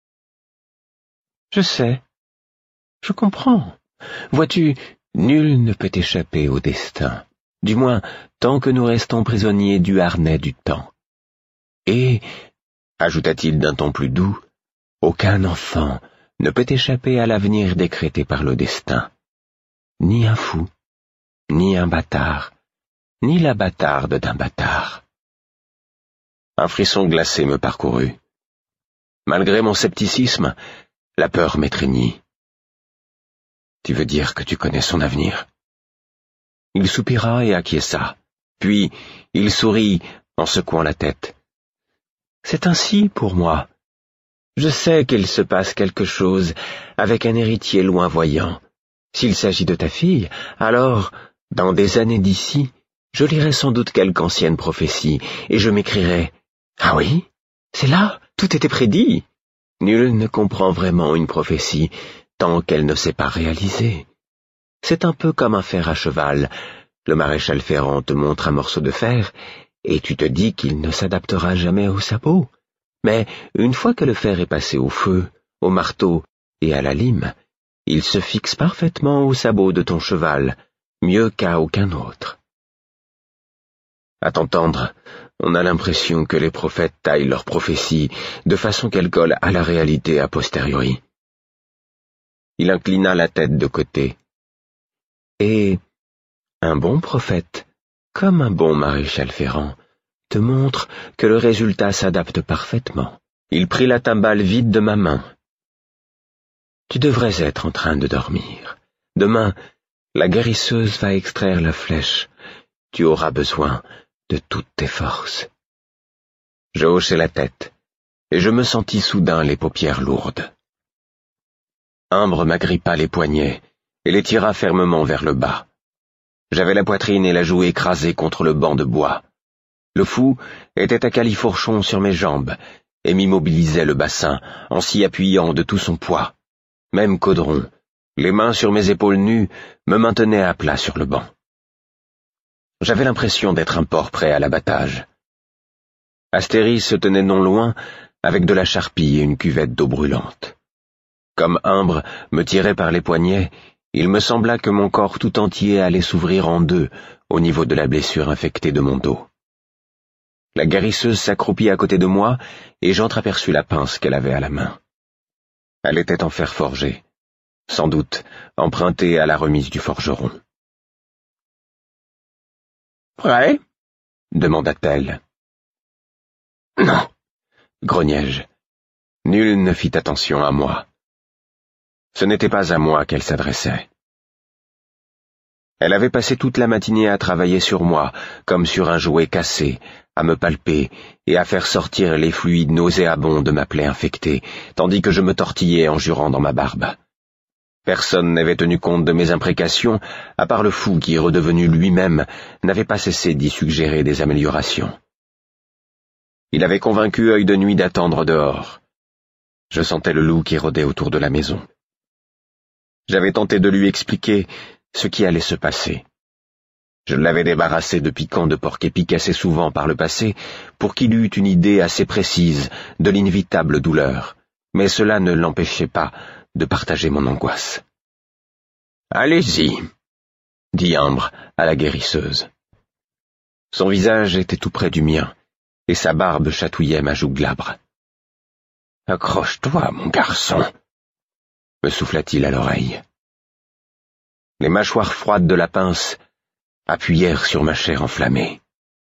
Je sais. Je comprends. Vois-tu, nul ne peut échapper au destin, du moins tant que nous restons prisonniers du harnais du temps. Et, ajouta-t-il d'un ton plus doux, Aucun enfant ne peut échapper à l'avenir décrété par le destin. Ni un fou, ni un bâtard, ni la bâtarde d'un bâtard. Un frisson glacé me parcourut. Malgré mon scepticisme, la peur m'étreignit. Tu veux dire que tu connais son avenir? Il soupira et acquiesça. Puis il sourit en secouant la tête. C'est ainsi pour moi. Je sais qu'il se passe quelque chose avec un héritier loinvoyant. S'il s'agit de ta fille, alors, dans des années d'ici, je lirai sans doute quelque ancienne prophétie, et je m'écrirai « Ah oui, c'est là, tout était prédit !» Nul ne comprend vraiment une prophétie tant qu'elle ne s'est pas réalisée. C'est un peu comme un fer à cheval. Le maréchal Ferrand te montre un morceau de fer, et tu te dis qu'il ne s'adaptera jamais au sabot. Mais une fois que le fer est passé au feu, au marteau et à la lime, il se fixe parfaitement au sabot de ton cheval, mieux qu'à aucun autre. À t'entendre, on a l'impression que les prophètes taillent leurs prophéties de façon qu'elles collent à la réalité a posteriori. Il inclina la tête de côté. Et un bon prophète, comme un bon maréchal Ferrand, te montre que le résultat s'adapte parfaitement. Il prit la timbale vide de ma main. Tu devrais être en train de dormir. Demain, la guérisseuse va extraire la flèche. Tu auras besoin de toutes tes forces. Je hochai la tête, et je me sentis soudain les paupières lourdes. Imbre m'agrippa les poignets et les tira fermement vers le bas. J'avais la poitrine et la joue écrasées contre le banc de bois. Le fou était à califourchon sur mes jambes et m'immobilisait le bassin en s'y appuyant de tout son poids. Même Caudron, les mains sur mes épaules nues, me maintenait à plat sur le banc. J'avais l'impression d'être un porc prêt à l'abattage. Astérie se tenait non loin, avec de la charpie et une cuvette d'eau brûlante. Comme Imbre me tirait par les poignets, il me sembla que mon corps tout entier allait s'ouvrir en deux au niveau de la blessure infectée de mon dos. La guérisseuse s'accroupit à côté de moi et j'entreaperçus la pince qu'elle avait à la main. Elle était en fer forgé, sans doute empruntée à la remise du forgeron. « Prêt ?» demanda-t-elle. « Non, » grognai-je. Nul ne fit attention à moi. Ce n'était pas à moi qu'elle s'adressait. Elle avait passé toute la matinée à travailler sur moi, comme sur un jouet cassé, à me palper et à faire sortir les fluides nauséabonds de ma plaie infectée, tandis que je me tortillais en jurant dans ma barbe. Personne n'avait tenu compte de mes imprécations, à part le fou qui, redevenu lui-même, n'avait pas cessé d'y suggérer des améliorations. Il avait convaincu Œil de Nuit d'attendre dehors. Je sentais le loup qui rôdait autour de la maison. J'avais tenté de lui expliquer ce qui allait se passer. Je l'avais débarrassé de piquants de porc-épic assez souvent par le passé pour qu'il eût une idée assez précise de l'inévitable douleur, mais cela ne l'empêchait pas de partager mon angoisse. « Allez-y » dit Imbre à la guérisseuse. Son visage était tout près du mien, et sa barbe chatouillait ma joue glabre. « Accroche-toi, mon garçon » me souffla-t-il à l'oreille. Les mâchoires froides de la pince appuyèrent sur ma chair enflammée.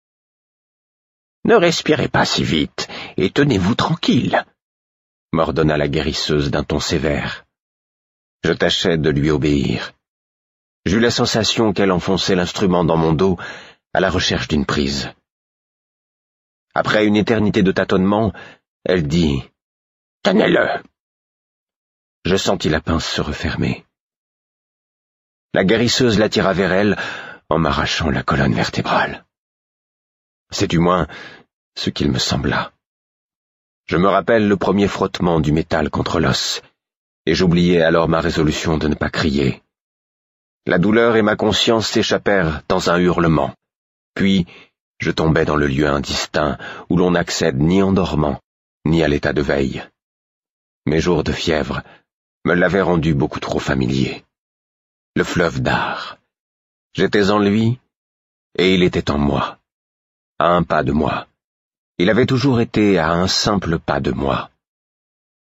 « Ne respirez pas si vite, et tenez-vous tranquille » m'ordonna la guérisseuse d'un ton sévère. Je tâchais de lui obéir. J'eus la sensation qu'elle enfonçait l'instrument dans mon dos à la recherche d'une prise. Après une éternité de tâtonnement, elle dit « Tenez-le » Je sentis la pince se refermer. La guérisseuse l'attira vers elle en m'arrachant la colonne vertébrale. C'est du moins ce qu'il me sembla. Je me rappelle le premier frottement du métal contre l'os, et j'oubliai alors ma résolution de ne pas crier. La douleur et ma conscience s'échappèrent dans un hurlement. Puis, je tombai dans le lieu indistinct où l'on n'accède ni en dormant, ni à l'état de veille. Mes jours de fièvre me l'avaient rendu beaucoup trop familier. Le fleuve d'art. J'étais en lui, et il était en moi. À un pas de moi. Il avait toujours été à un simple pas de moi.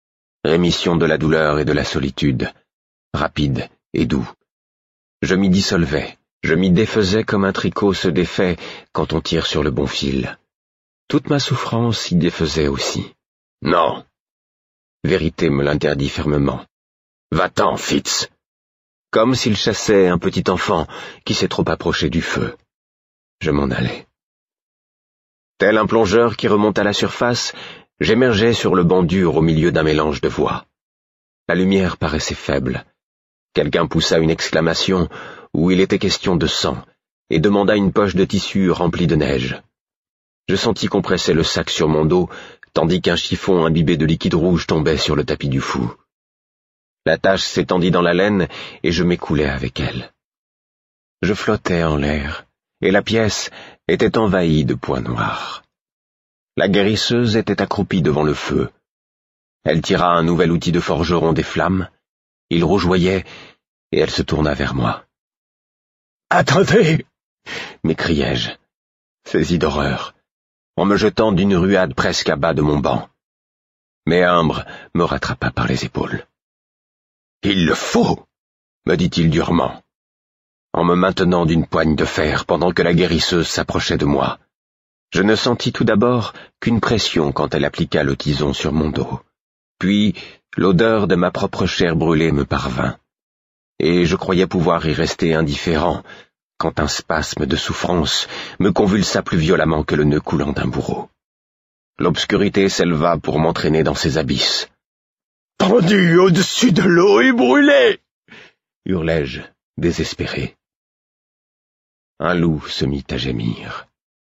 rémission de la douleur et de la solitude, rapide et doux. Je m'y dissolvais, je m'y défaisais comme un tricot se défait quand on tire sur le bon fil. Toute ma souffrance s'y défaisait aussi. Non. Vérité me l'interdit fermement. Va-t'en, Fitz. Comme s'il chassait un petit enfant qui s'est trop approché du feu. Je m'en allais. Tel un plongeur qui remonte à la surface, j'émergeais sur le banc dur au milieu d'un mélange de voix. La lumière paraissait faible. Quelqu'un poussa une exclamation où il était question de sang et demanda une poche de tissu remplie de neige. Je sentis qu'on pressait le sac sur mon dos, tandis qu'un chiffon imbibé de liquide rouge tombait sur le tapis du fou. La tache s'étendit dans la laine et je m'écoulai avec elle. Je flottais en l'air, et la pièce était envahie de points noirs. La guérisseuse était accroupie devant le feu. Elle tira un nouvel outil de forgeron des flammes, il rougeoyait, et elle se tourna vers moi. « Attendez !» m'écriai-je, saisi d'horreur, en me jetant d'une ruade presque à bas de mon banc. Mais Ambre me rattrapa par les épaules. « Il le faut !» me dit-il durement, en me maintenant d'une poigne de fer pendant que la guérisseuse s'approchait de moi. Je ne sentis tout d'abord qu'une pression quand elle appliqua le tison sur mon dos. Puis l'odeur de ma propre chair brûlée me parvint, et je croyais pouvoir y rester indifférent quand un spasme de souffrance me convulsa plus violemment que le nœud coulant d'un bourreau. L'obscurité s'éleva pour m'entraîner dans ses abysses. « Pendu au-dessus de l'eau et brûlé !» hurlai-je, désespéré. Un loup se mit à gémir.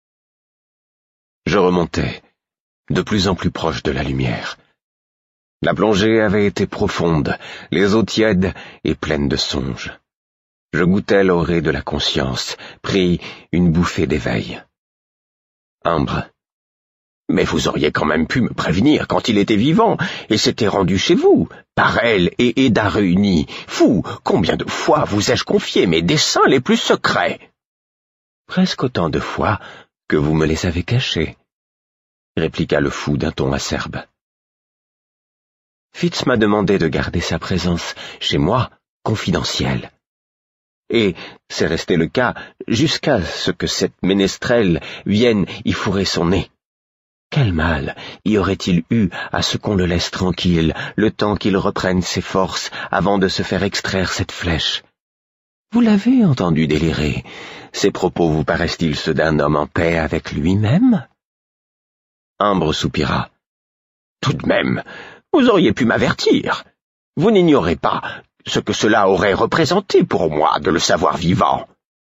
Je remontais, de plus en plus proche de la lumière. La plongée avait été profonde, les eaux tièdes et pleines de songes. Je goûtais l'orée de la conscience, pris une bouffée d'éveil. Ambre. Mais vous auriez quand même pu me prévenir quand il était vivant et s'était rendu chez vous, par elle et Eda réunis. Fou, combien de fois vous ai-je confié mes desseins les plus secrets? Presque autant de fois que vous me les avez cachés, répliqua le fou d'un ton acerbe. Fitz m'a demandé de garder sa présence chez moi confidentielle. Et c'est resté le cas jusqu'à ce que cette ménestrelle vienne y fourrer son nez. Quel mal y aurait-il eu à ce qu'on le laisse tranquille, le temps qu'il reprenne ses forces avant de se faire extraire cette flèche? Vous l'avez entendu délirer. Ses propos vous paraissent-ils ceux d'un homme en paix avec lui-même? Ambre soupira. Tout de même, vous auriez pu m'avertir. Vous n'ignorez pas ce que cela aurait représenté pour moi de le savoir vivant.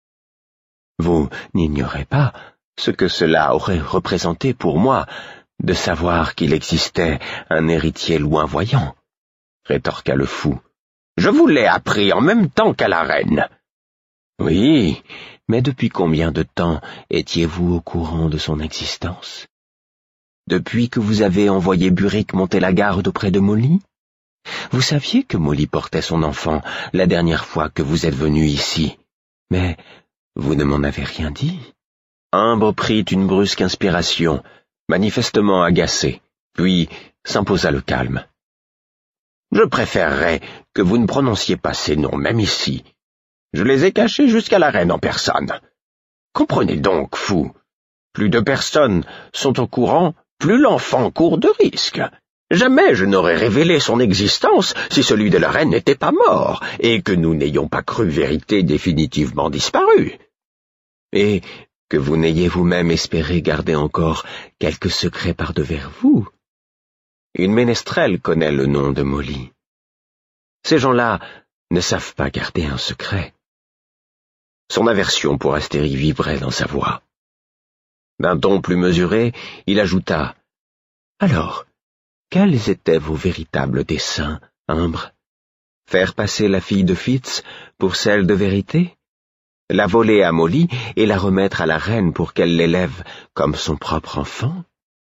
Vous n'ignorez pas ce que cela aurait représenté pour moi de savoir qu'il existait un héritier loinvoyant, rétorqua le fou. Je vous l'ai appris en même temps qu'à la reine. Oui, mais depuis combien de temps étiez-vous au courant de son existence? Depuis que vous avez envoyé Burick monter la garde auprès de Molly? Vous saviez que Molly portait son enfant la dernière fois que vous êtes venu ici, mais vous ne m'en avez rien dit. Ambre prit une brusque inspiration, manifestement agacée, puis s'imposa le calme. Je préférerais que vous ne prononciez pas ces noms, même ici. Je les ai cachés jusqu'à la reine en personne. Comprenez donc, fou. Plus de personnes sont au courant, plus l'enfant court de risques. Jamais je n'aurais révélé son existence si celui de la reine n'était pas mort, et que nous n'ayons pas cru vérité définitivement disparue. Et que vous n'ayez vous-même espéré garder encore quelques secrets par-devers vous. Une ménestrelle connaît le nom de Molly. Ces gens-là ne savent pas garder un secret. Son aversion pour Astérie vibrait dans sa voix. D'un ton plus mesuré, il ajouta « Alors, quels étaient vos véritables desseins, Ambre? Faire passer la fille de Fitz pour celle de vérité? La voler à Molly et la remettre à la reine pour qu'elle l'élève comme son propre enfant? »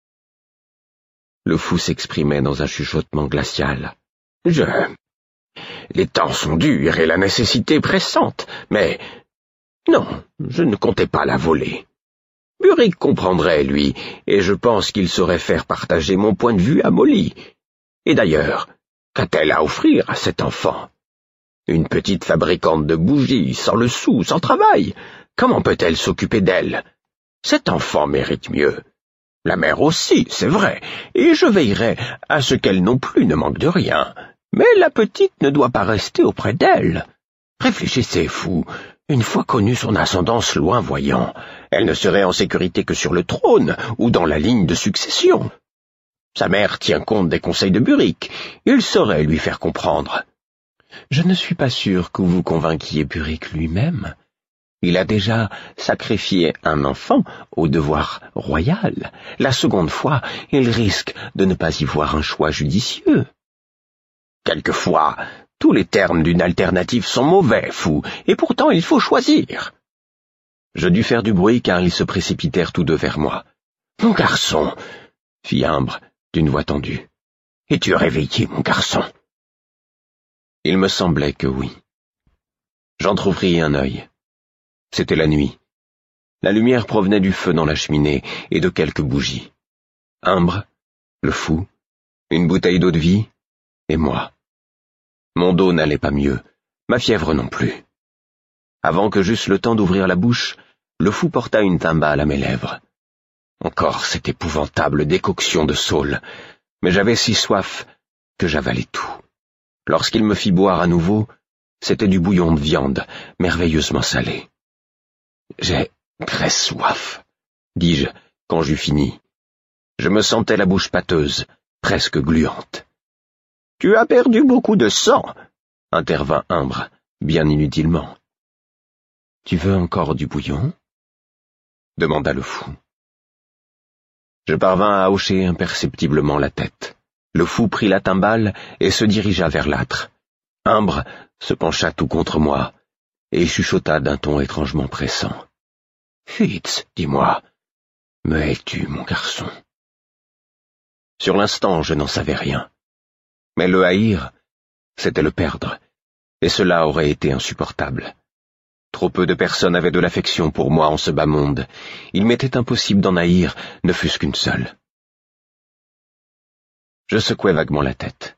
Le fou s'exprimait dans un chuchotement glacial. « Les temps sont durs et la nécessité pressante, mais... Non, je ne comptais pas la voler. Burick comprendrait, lui, et je pense qu'il saurait faire partager mon point de vue à Molly. Et d'ailleurs, Qu'a-t-elle à offrir à cet enfant? Une petite fabricante de bougies, sans le sou, sans travail. Comment peut-elle s'occuper d'elle? Cet enfant mérite mieux. La mère aussi, c'est vrai, et je veillerai à ce qu'elle non plus ne manque de rien. Mais la petite ne doit pas rester auprès d'elle. Réfléchissez, fou. Une fois connue son ascendance loin voyant, elle ne serait en sécurité que sur le trône ou dans la ligne de succession. Sa mère tient compte des conseils de Buric. Il saurait lui faire comprendre. Je ne suis pas sûr que vous convainquiez Buric lui-même. Il a déjà sacrifié un enfant au devoir royal. La seconde fois, il risque de ne pas y voir un choix judicieux. Quelquefois, tous les termes d'une alternative sont mauvais, fou, et pourtant il faut choisir. Je dus faire du bruit car ils se précipitèrent tous deux vers moi. « Mon garçon !» fit Imbre d'une voix tendue. « Es-tu réveillé, mon garçon ?» Il me semblait que oui. J'entr'ouvris un œil. C'était la nuit. La lumière provenait du feu dans la cheminée et de quelques bougies. Imbre, le fou, une bouteille d'eau-de-vie, et moi. Mon dos n'allait pas mieux, ma fièvre non plus. Avant que j'eusse le temps d'ouvrir la bouche, le fou porta une timbale à mes lèvres. Encore cette épouvantable décoction de saule, mais j'avais si soif que j'avalai tout. Lorsqu'il me fit boire à nouveau, c'était du bouillon de viande, merveilleusement salé. « J'ai très soif, » dis-je quand j'eus fini. Je me sentais la bouche pâteuse, presque gluante. « Tu as perdu beaucoup de sang, » intervint Imbre, bien inutilement. « Tu veux encore du bouillon ?» demanda le fou. Je parvins à hocher imperceptiblement la tête. Le fou prit la timbale et se dirigea vers l'âtre. Imbre se pencha tout contre moi et chuchota d'un ton étrangement pressant. « Fitz, dis-moi, me hais-tu, mon garçon ?» Sur l'instant, je n'en savais rien. Mais le haïr, c'était le perdre, et cela aurait été insupportable. Trop peu de personnes avaient de l'affection pour moi en ce bas monde. Il m'était impossible d'en haïr, ne fût-ce qu'une seule. Je secouai vaguement la tête.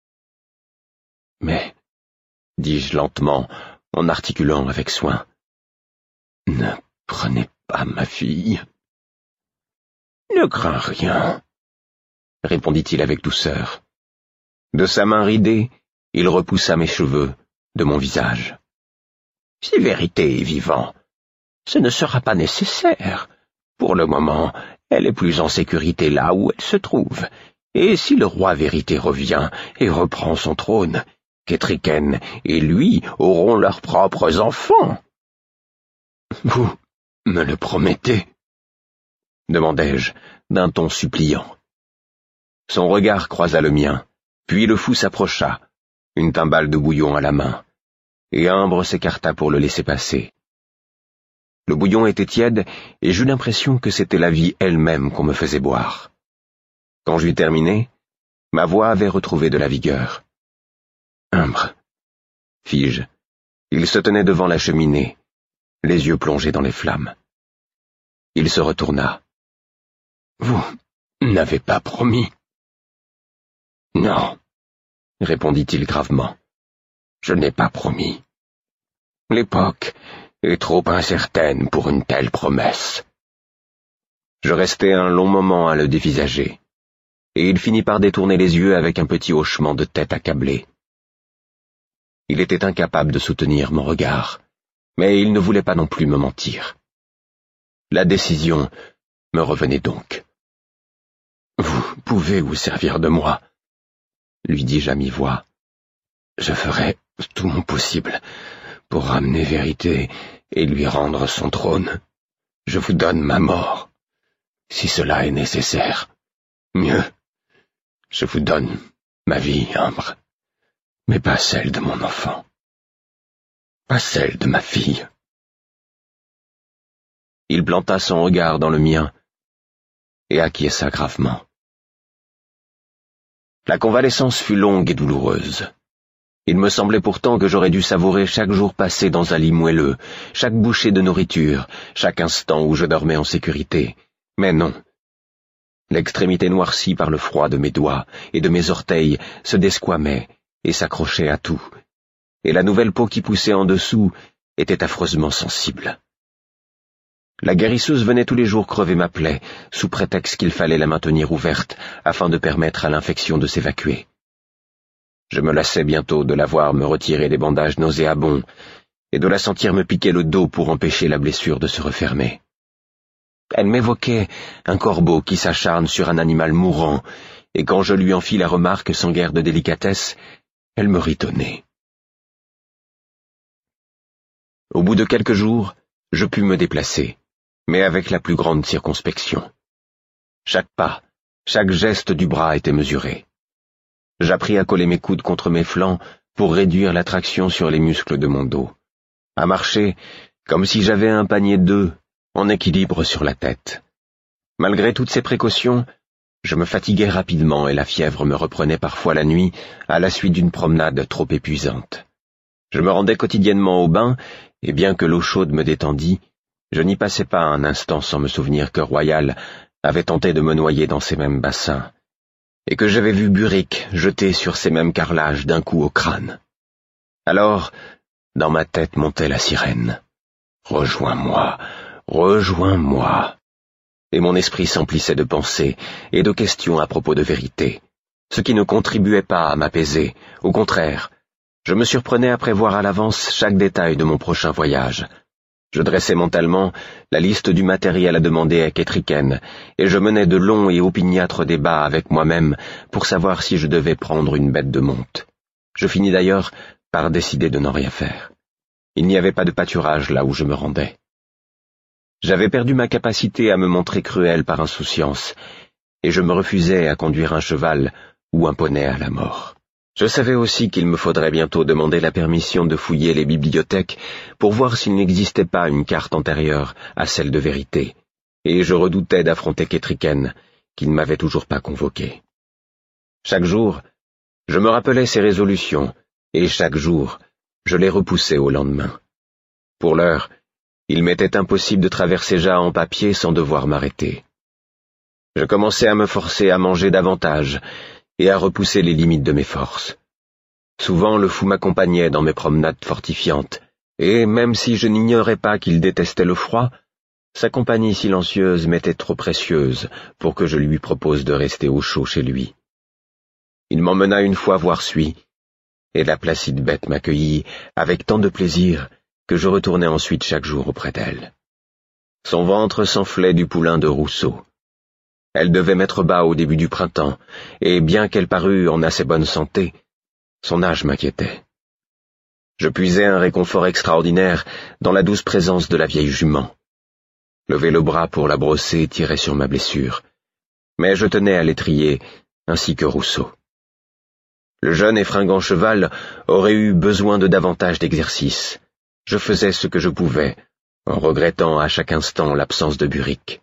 « Mais, dis-je lentement, en articulant avec soin, ne prenez pas ma fille. »« Ne crains rien, » répondit-il avec douceur. De sa main ridée, il repoussa mes cheveux de mon visage. « Si Vérité est vivant, ce ne sera pas nécessaire. Pour le moment, elle est plus en sécurité là où elle se trouve. Et si le roi Vérité revient et reprend son trône, Kétriken et lui auront leurs propres enfants. »« Vous me le promettez ?» demandai-je d'un ton suppliant. Son regard croisa le mien, puis le fou s'approcha, une timbale de bouillon à la main, et Imbre s'écarta pour le laisser passer. Le bouillon était tiède, et j'eus l'impression que c'était la vie elle-même qu'on me faisait boire. Quand j'eus terminé, ma voix avait retrouvé de la vigueur. « Imbre, » fis-je. Il se tenait devant la cheminée, les yeux plongés dans les flammes. Il se retourna. « Vous n'avez pas promis ?» ?»« Non, » répondit-il gravement. « Je n'ai pas promis. L'époque est trop incertaine pour une telle promesse. » Je restai un long moment à le dévisager, et il finit par détourner les yeux avec un petit hochement de tête accablé. Il était incapable de soutenir mon regard, mais il ne voulait pas non plus me mentir. La décision me revenait donc. « Vous pouvez vous servir de moi, » lui dis-je à mi-voix. « Je ferai tout mon possible pour ramener Vérité et lui rendre son trône. Je vous donne ma mort, si cela est nécessaire. Mieux, je vous donne ma vie, Imbre, mais pas celle de mon enfant, pas celle de ma fille. » Il planta son regard dans le mien et acquiesça gravement. La convalescence fut longue et douloureuse. Il me semblait pourtant que j'aurais dû savourer chaque jour passé dans un lit moelleux, chaque bouchée de nourriture, chaque instant où je dormais en sécurité. Mais non. L'extrémité noircie par le froid de mes doigts et de mes orteils se desquamait et s'accrochait à tout, et la nouvelle peau qui poussait en dessous était affreusement sensible. La guérisseuse venait tous les jours crever ma plaie, sous prétexte qu'il fallait la maintenir ouverte afin de permettre à l'infection de s'évacuer. Je me lassais bientôt de la voir me retirer des bandages nauséabonds et de la sentir me piquer le dos pour empêcher la blessure de se refermer. Elle m'évoquait un corbeau qui s'acharne sur un animal mourant, et quand je lui en fis la remarque sans guère de délicatesse, elle me ritonnait. Au bout de quelques jours, je pus me déplacer, mais avec la plus grande circonspection. Chaque pas, chaque geste du bras était mesuré. J'appris à coller mes coudes contre mes flancs pour réduire la traction sur les muscles de mon dos, à marcher comme si j'avais un panier d'œufs en équilibre sur la tête. Malgré toutes ces précautions, je me fatiguais rapidement et la fièvre me reprenait parfois la nuit à la suite d'une promenade trop épuisante. Je me rendais quotidiennement au bain, et bien que l'eau chaude me détendît, je n'y passais pas un instant sans me souvenir que Royal avait tenté de me noyer dans ces mêmes bassins, et que j'avais vu Burick jeter sur ces mêmes carrelages d'un coup au crâne. Alors, dans ma tête montait la sirène. « Rejoins-moi, rejoins-moi » et mon esprit s'emplissait de pensées et de questions à propos de vérité, ce qui ne contribuait pas à m'apaiser. Au contraire, je me surprenais à prévoir à l'avance chaque détail de mon prochain voyage. Je dressais mentalement la liste du matériel à demander à Ketriken, et je menais de longs et opiniâtres débats avec moi-même pour savoir si je devais prendre une bête de monte. Je finis d'ailleurs par décider de n'en rien faire. Il n'y avait pas de pâturage là où je me rendais. J'avais perdu ma capacité à me montrer cruel par insouciance, et je me refusais à conduire un cheval ou un poney à la mort. Je savais aussi qu'il me faudrait bientôt demander la permission de fouiller les bibliothèques pour voir s'il n'existait pas une carte antérieure à celle de vérité, et je redoutais d'affronter Ketriken, qui ne m'avait toujours pas convoqué. Chaque jour, je me rappelais ces résolutions, et chaque jour, je les repoussais au lendemain. Pour l'heure, il m'était impossible de traverser Jaa en papier sans devoir m'arrêter. Je commençais à me forcer à manger davantage et à repousser les limites de mes forces. Souvent le fou m'accompagnait dans mes promenades fortifiantes, et même si je n'ignorais pas qu'il détestait le froid, sa compagnie silencieuse m'était trop précieuse pour que je lui propose de rester au chaud chez lui. Il m'emmena une fois voir Suie, et la placide bête m'accueillit avec tant de plaisir que je retournais ensuite chaque jour auprès d'elle. Son ventre s'enflait du poulain de Rousseau. Elle devait mettre bas au début du printemps, et bien qu'elle parût en assez bonne santé, son âge m'inquiétait. Je puisais un réconfort extraordinaire dans la douce présence de la vieille jument. Lever le bras pour la brosser tirait sur ma blessure, mais je tenais à l'étrier, ainsi que Rousseau. Le jeune et fringant cheval aurait eu besoin de davantage d'exercice. Je faisais ce que je pouvais, en regrettant à chaque instant l'absence de Burick.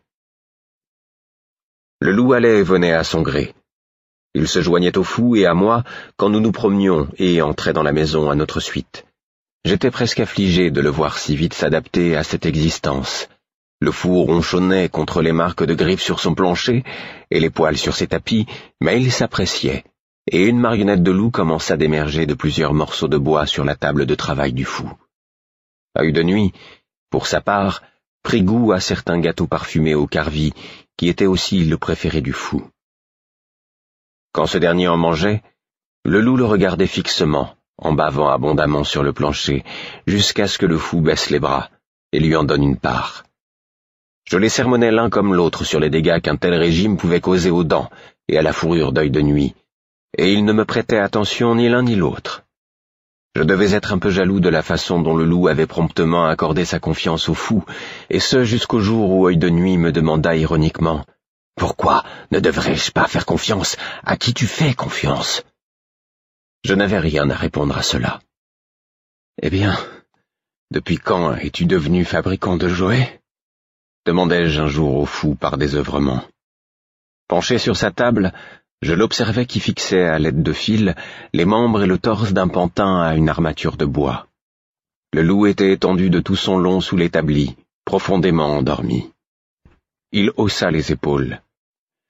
Le loup allait et venait à son gré. Il se joignait au fou et à moi quand nous nous promenions et entrait dans la maison à notre suite. J'étais presque affligé de le voir si vite s'adapter à cette existence. Le fou ronchonnait contre les marques de griffes sur son plancher et les poils sur ses tapis, mais il s'appréciait, et une marionnette de loup commença d'émerger de plusieurs morceaux de bois sur la table de travail du fou. Œil de nuit, pour sa part, prit goût à certains gâteaux parfumés au carvi, qui étaient aussi le préféré du fou. Quand ce dernier en mangeait, le loup le regardait fixement, en bavant abondamment sur le plancher, jusqu'à ce que le fou baisse les bras et lui en donne une part. Je les sermonnais l'un comme l'autre sur les dégâts qu'un tel régime pouvait causer aux dents et à la fourrure d'Œil de nuit, et ils ne me prêtaient attention ni l'un ni l'autre. Je devais être un peu jaloux de la façon dont le loup avait promptement accordé sa confiance au fou, et ce jusqu'au jour où Œil de nuit me demanda ironiquement « Pourquoi ne devrais-je pas faire confiance à qui tu fais confiance ?» Je n'avais rien à répondre à cela. « Eh bien, depuis quand es-tu devenu fabricant de jouets ?» demandai-je un jour au fou par désœuvrement. Penché sur sa table, je l'observais qui fixait à l'aide de fils les membres et le torse d'un pantin à une armature de bois. Le loup était étendu de tout son long sous l'établi, profondément endormi. Il haussa les épaules.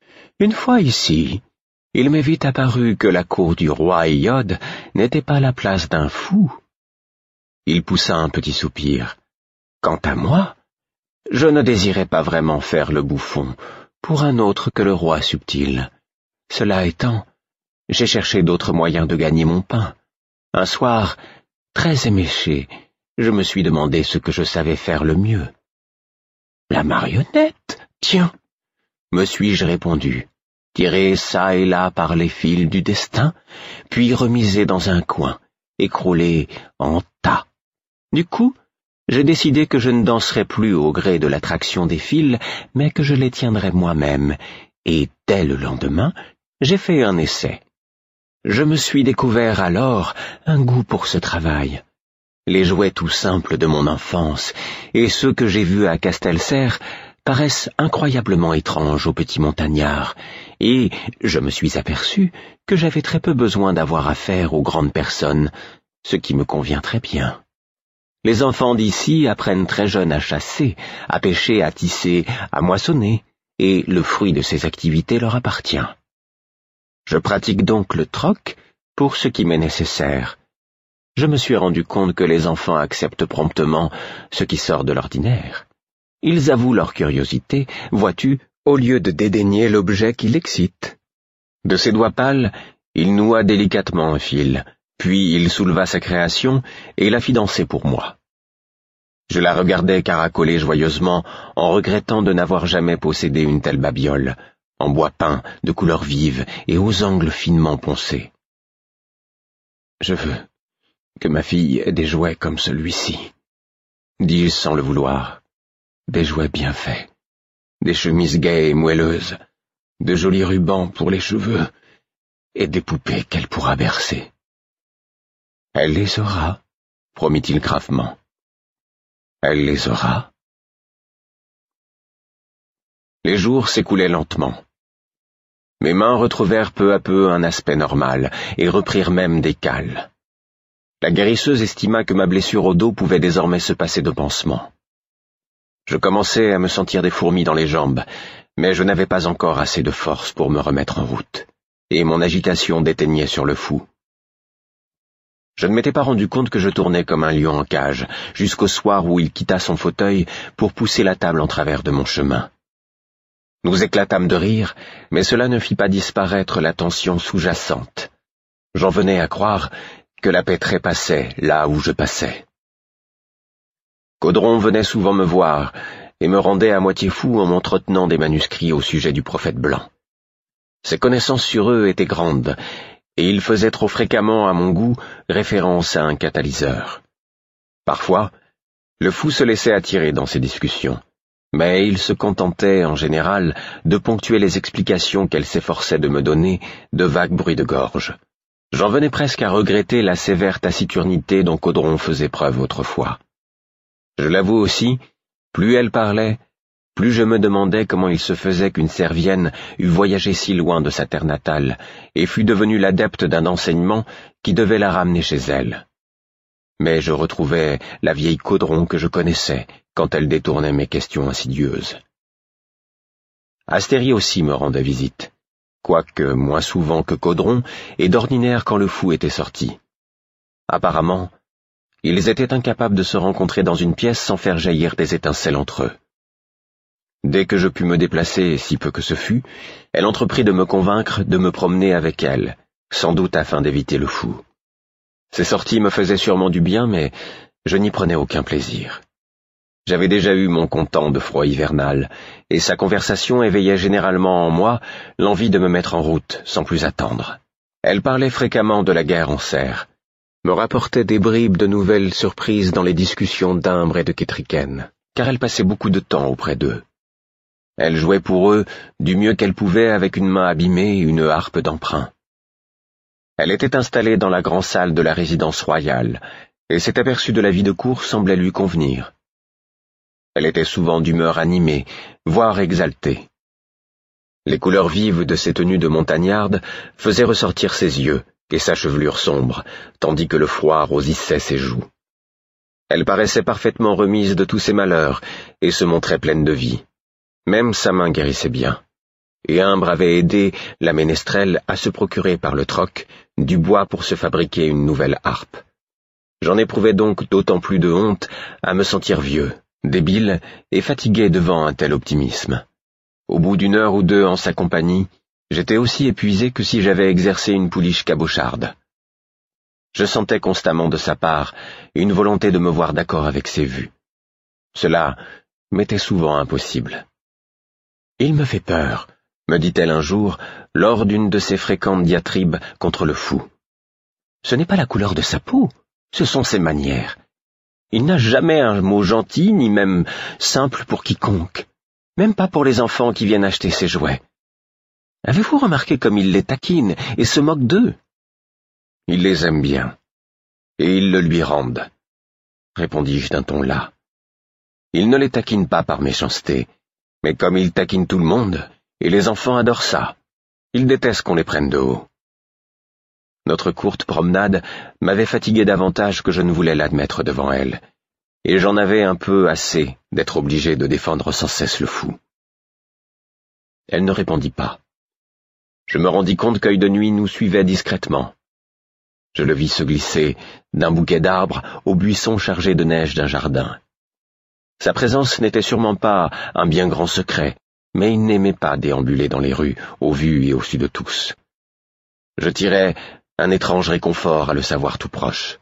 Une fois ici, il m'est vite apparu que la cour du roi Iode n'était pas la place d'un fou. » Il poussa un petit soupir. « Quant à moi, je ne désirais pas vraiment faire le bouffon pour un autre que le roi subtil. Cela étant, j'ai cherché d'autres moyens de gagner mon pain. Un soir, très éméché, je me suis demandé ce que je savais faire le mieux. « La marionnette, tiens !» me suis-je répondu, tirée çà et là par les fils du destin, puis remisée dans un coin, écroulée en tas. Du coup, j'ai décidé que je ne danserais plus au gré de l'attraction des fils, mais que je les tiendrais moi-même, et dès le lendemain, j'ai fait un essai. Je me suis découvert alors un goût pour ce travail. Les jouets tout simples de mon enfance et ceux que j'ai vus à Castelserre paraissent incroyablement étranges aux petits montagnards, et je me suis aperçu que j'avais très peu besoin d'avoir affaire aux grandes personnes, ce qui me convient très bien. Les enfants d'ici apprennent très jeunes à chasser, à pêcher, à tisser, à moissonner, et le fruit de ces activités leur appartient. Je pratique donc le troc pour ce qui m'est nécessaire. Je me suis rendu compte que les enfants acceptent promptement ce qui sort de l'ordinaire. Ils avouent leur curiosité, vois-tu, au lieu de dédaigner l'objet qui l'excite. De ses doigts pâles, il noua délicatement un fil, puis il souleva sa création et la fit danser pour moi. Je la regardais caracoler joyeusement en regrettant de n'avoir jamais possédé une telle babiole, en bois peint, de couleurs vives et aux angles finement poncés. Je veux que ma fille ait des jouets comme celui-ci, dis-je sans le vouloir. Des jouets bien faits, des chemises gaies et moelleuses, de jolis rubans pour les cheveux, et des poupées qu'elle pourra bercer. Elle les aura, promit-il gravement. Elle les aura. Les jours s'écoulaient lentement. Mes mains retrouvèrent peu à peu un aspect normal, et reprirent même des cales. La guérisseuse estima que ma blessure au dos pouvait désormais se passer de pansement. Je commençais à me sentir des fourmis dans les jambes, mais je n'avais pas encore assez de force pour me remettre en route, et mon agitation déteignait sur le fou. Je ne m'étais pas rendu compte que je tournais comme un lion en cage, jusqu'au soir où il quitta son fauteuil pour pousser la table en travers de mon chemin. Nous éclatâmes de rire, mais cela ne fit pas disparaître la tension sous-jacente. J'en venais à croire que la paix trépassait là où je passais. Caudron venait souvent me voir et me rendait à moitié fou en m'entretenant des manuscrits au sujet du prophète blanc. Ses connaissances sur eux étaient grandes, et il faisait trop fréquemment à mon goût référence à un catalyseur. Parfois, le fou se laissait attirer dans ces discussions, mais il se contentait, en général, de ponctuer les explications qu'elle s'efforçait de me donner de vagues bruits de gorge. J'en venais presque à regretter la sévère taciturnité dont Caudron faisait preuve autrefois. Je l'avoue aussi, plus elle parlait, plus je me demandais comment il se faisait qu'une Servienne eût voyagé si loin de sa terre natale et fût devenue l'adepte d'un enseignement qui devait la ramener chez elle. Mais je retrouvais la vieille Caudron que je connaissais quand elle détournait mes questions insidieuses. Astérie aussi me rendait visite, quoique moins souvent que Caudron et d'ordinaire quand le fou était sorti. Apparemment, ils étaient incapables de se rencontrer dans une pièce sans faire jaillir des étincelles entre eux. Dès que je pus me déplacer, si peu que ce fût, elle entreprit de me convaincre de me promener avec elle, sans doute afin d'éviter le fou. Ces sorties me faisaient sûrement du bien, mais je n'y prenais aucun plaisir. J'avais déjà eu mon comptant de froid hivernal, et sa conversation éveillait généralement en moi l'envie de me mettre en route, sans plus attendre. Elle parlait fréquemment de la guerre en serre, me rapportait des bribes de nouvelles surprises dans les discussions d'Imbre et de Kétriken, car elle passait beaucoup de temps auprès d'eux. Elle jouait pour eux du mieux qu'elle pouvait avec une main abîmée et une harpe d'emprunt. Elle était installée dans la grande salle de la résidence royale, et cet aperçu de la vie de cour semblait lui convenir. Elle était souvent d'humeur animée, voire exaltée. Les couleurs vives de ses tenues de montagnarde faisaient ressortir ses yeux et sa chevelure sombre, tandis que le froid rosissait ses joues. Elle paraissait parfaitement remise de tous ses malheurs et se montrait pleine de vie. Même sa main guérissait bien. et Imbre avait aidé la ménestrelle à se procurer par le troc du bois pour se fabriquer une nouvelle harpe. J'en éprouvais donc d'autant plus de honte à me sentir vieux, débile et fatigué devant un tel optimisme. Au bout d'une heure ou deux en sa compagnie, j'étais aussi épuisé que si j'avais exercé une pouliche cabocharde. Je sentais constamment de sa part une volonté de me voir d'accord avec ses vues. Cela m'était souvent impossible. « Il me fait peur », me dit-elle un jour, lors d'une de ses fréquentes diatribes contre le fou. « Ce n'est pas la couleur de sa peau, ce sont ses manières. Il n'a jamais un mot gentil, ni même simple pour quiconque, même pas pour les enfants qui viennent acheter ses jouets. Avez-vous remarqué comme il les taquine et se moque d'eux? Il les aime bien, et ils le lui rendent, répondis-je d'un ton las. Il ne les taquine pas par méchanceté, mais comme il taquine tout le monde, et les enfants adorent ça. Ils détestent qu'on les prenne de haut. Notre courte promenade m'avait fatigué davantage que je ne voulais l'admettre devant elle, et j'en avais un peu assez d'être obligé de défendre sans cesse le fou. Elle ne répondit pas. Je me rendis compte qu'Œil de Nuit nous suivait discrètement. Je le vis se glisser d'un bouquet d'arbres au buisson chargé de neige d'un jardin. Sa présence n'était sûrement pas un bien grand secret, mais il n'aimait pas déambuler dans les rues, au vu et au su de tous. Je tirais un étrange réconfort à le savoir tout proche.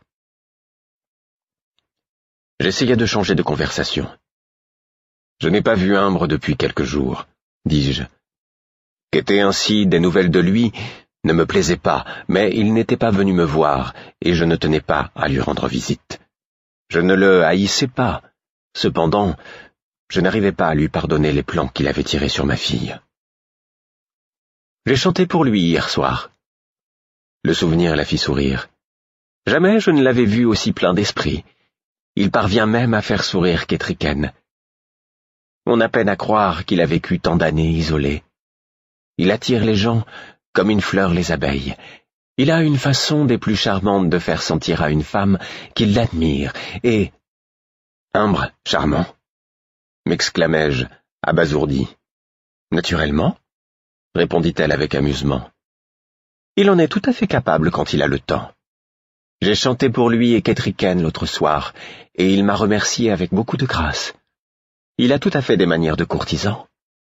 J'essayai de changer de conversation. « Je n'ai pas vu Imbre depuis quelques jours, » dis-je. Qu'étaient ainsi des nouvelles de lui ne me plaisait pas, mais il n'était pas venu me voir, et je ne tenais pas à lui rendre visite. Je ne le haïssais pas. Cependant, je n'arrivais pas à lui pardonner les plans qu'il avait tirés sur ma fille. J'ai chanté pour lui hier soir. Le souvenir la fit sourire. Jamais je ne l'avais vu aussi plein d'esprit. Il parvient même à faire sourire Kétriken. On a peine à croire qu'il a vécu tant d'années isolé. Il attire les gens comme une fleur les abeilles. Il a une façon des plus charmantes de faire sentir à une femme qu'il l'admire, et... Imbre, charmant, m'exclamai-je, abasourdi. Naturellement, répondit-elle avec amusement. Il en est tout à fait capable quand il a le temps. J'ai chanté pour lui et Kétriken l'autre soir, et il m'a remercié avec beaucoup de grâce. Il a tout à fait des manières de courtisan.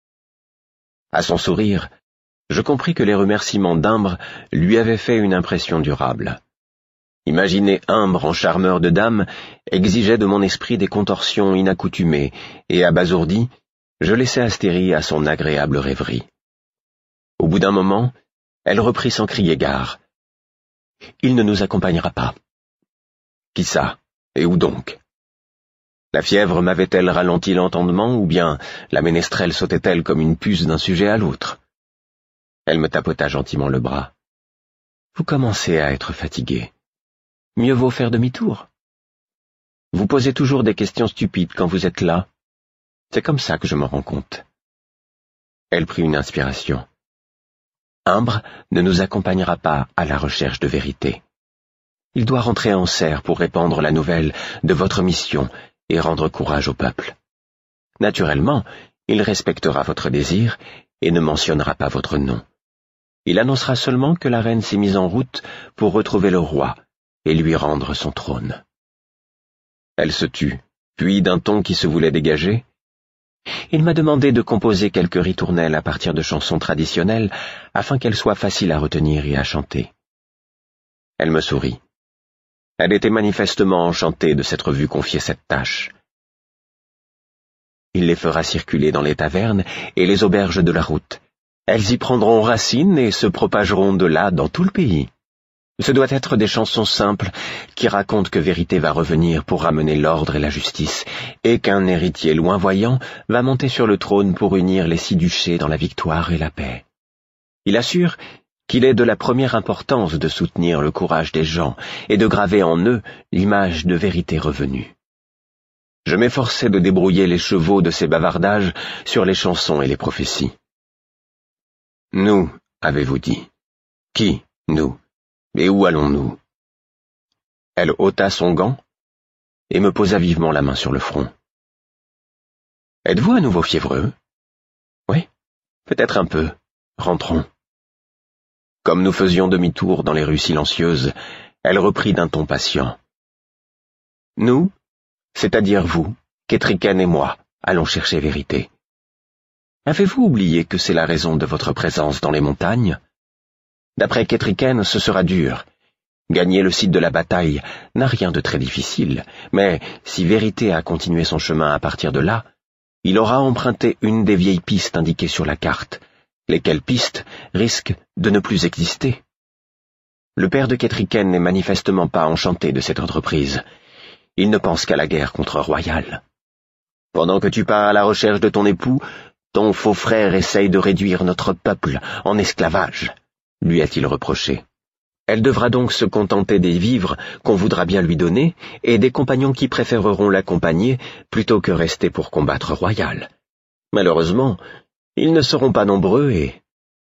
À son sourire, je compris que les remerciements d'Imbre lui avaient fait une impression durable. Imaginer Imbre en charmeur de dames exigeait de mon esprit des contorsions inaccoutumées, et abasourdi, je laissai Astérie à son agréable rêverie. Au bout d'un moment, elle reprit sans crier gare. « Il ne nous accompagnera pas. »« Qui ça? Et où donc? » La fièvre m'avait-elle ralenti l'entendement, ou bien la ménestrelle sautait-elle comme une puce d'un sujet à l'autre? Elle me tapota gentiment le bras. « Vous commencez à être fatigué. Mieux vaut faire demi-tour. Vous posez toujours des questions stupides quand vous êtes là. C'est comme ça que je m'en rends compte. » Elle prit une inspiration. « Imbre ne nous accompagnera pas à la recherche de vérité. Il doit rentrer en serre pour répandre la nouvelle de votre mission et rendre courage au peuple. Naturellement, il respectera votre désir et ne mentionnera pas votre nom. Il annoncera seulement que la reine s'est mise en route pour retrouver le roi et lui rendre son trône. » Elle se tut, puis d'un ton qui se voulait dégager, « Il m'a demandé de composer quelques ritournelles à partir de chansons traditionnelles afin qu'elles soient faciles à retenir et à chanter. » Elle me sourit. Elle était manifestement enchantée de s'être vue confier cette tâche. « Il les fera circuler dans les tavernes et les auberges de la route. Elles y prendront racine et se propageront de là dans tout le pays. Ce doit être des chansons simples qui racontent que Vérité va revenir pour ramener l'ordre et la justice, et qu'un héritier loinvoyant va monter sur le trône pour unir les 6 duchés dans la victoire et la paix. Il assure qu'il est de la première importance de soutenir le courage des gens et de graver en eux l'image de Vérité revenue. » Je m'efforçais de débrouiller les chevaux de ces bavardages sur les chansons et les prophéties. « Nous, avez-vous dit. Qui, nous? Et où allons-nous? » Elle ôta son gant et me posa vivement la main sur le front. « Êtes-vous à nouveau fiévreux? » « Oui, peut-être un peu. » Rentrons. » Comme nous faisions demi-tour dans les rues silencieuses, elle reprit d'un ton patient. « Nous, c'est-à-dire vous, Kétriken et moi, allons chercher vérité. Avez-vous oublié que c'est la raison de votre présence dans les montagnes? D'après Kétriken, ce sera dur. Gagner le site de la bataille n'a rien de très difficile, mais si Vérité a continué son chemin à partir de là, il aura emprunté une des vieilles pistes indiquées sur la carte, lesquelles pistes risquent de ne plus exister. Le père de Kétriken n'est manifestement pas enchanté de cette entreprise. Il ne pense qu'à la guerre contre Royal. Pendant que tu pars à la recherche de ton époux, ton faux frère essaye de réduire notre peuple en esclavage, lui a-t-il reproché. Elle devra donc se contenter des vivres qu'on voudra bien lui donner et des compagnons qui préféreront l'accompagner plutôt que rester pour combattre Royal. Malheureusement, ils ne seront pas nombreux et...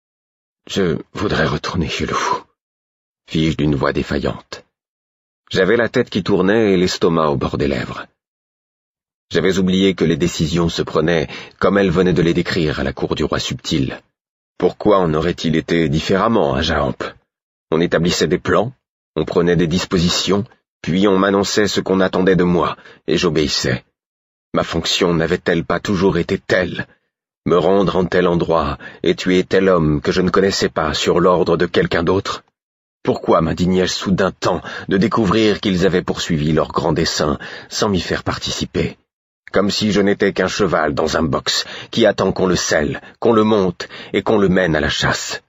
Je voudrais retourner chez le fou, fis-je d'une voix défaillante. J'avais la tête qui tournait et l'estomac au bord des lèvres. J'avais oublié que les décisions se prenaient comme elles venaient de les décrire à la cour du roi subtil. Pourquoi en aurait-il été différemment à Jaamp? On établissait des plans, on prenait des dispositions, puis on m'annonçait ce qu'on attendait de moi, et j'obéissais. Ma fonction n'avait-elle pas toujours été telle? Me rendre en tel endroit et tuer tel homme que je ne connaissais pas sur l'ordre de quelqu'un d'autre? Pourquoi m'indignais-je soudain tant de découvrir qu'ils avaient poursuivi leur grand dessein sans m'y faire participer? Comme si je n'étais qu'un cheval dans un box qui attend qu'on le selle, qu'on le monte et qu'on le mène à la chasse.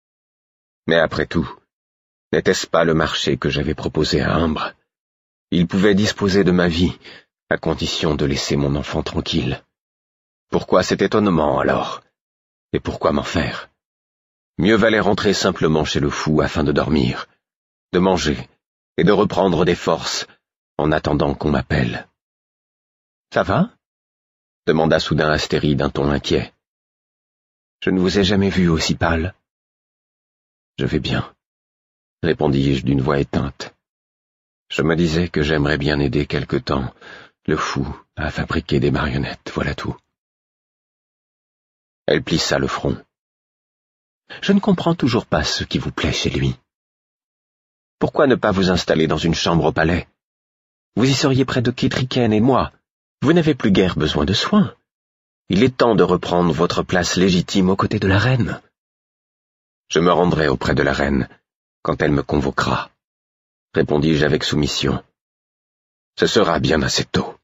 Mais après tout, n'était-ce pas le marché que j'avais proposé à Humbre? Il pouvait disposer de ma vie, à condition de laisser mon enfant tranquille. Pourquoi cet étonnement, alors? Et pourquoi m'en faire? Mieux valait rentrer simplement chez le fou afin de dormir, de manger et de reprendre des forces en attendant qu'on m'appelle. « Ça va ?» demanda soudain Astérie d'un ton inquiet. « Je ne vous ai jamais vu aussi pâle. »« Je vais bien, » répondis-je d'une voix éteinte. Je me disais que j'aimerais bien aider quelque temps le fou à fabriquer des marionnettes, voilà tout. Elle plissa le front. Je ne comprends toujours pas ce qui vous plaît chez lui. Pourquoi ne pas vous installer dans une chambre au palais? Vous y seriez près de Kétriken et moi. Vous n'avez plus guère besoin de soins. Il est temps de reprendre votre place légitime aux côtés de la reine. Je me rendrai auprès de la reine quand elle me convoquera, répondis-je avec soumission. Ce sera bien assez tôt.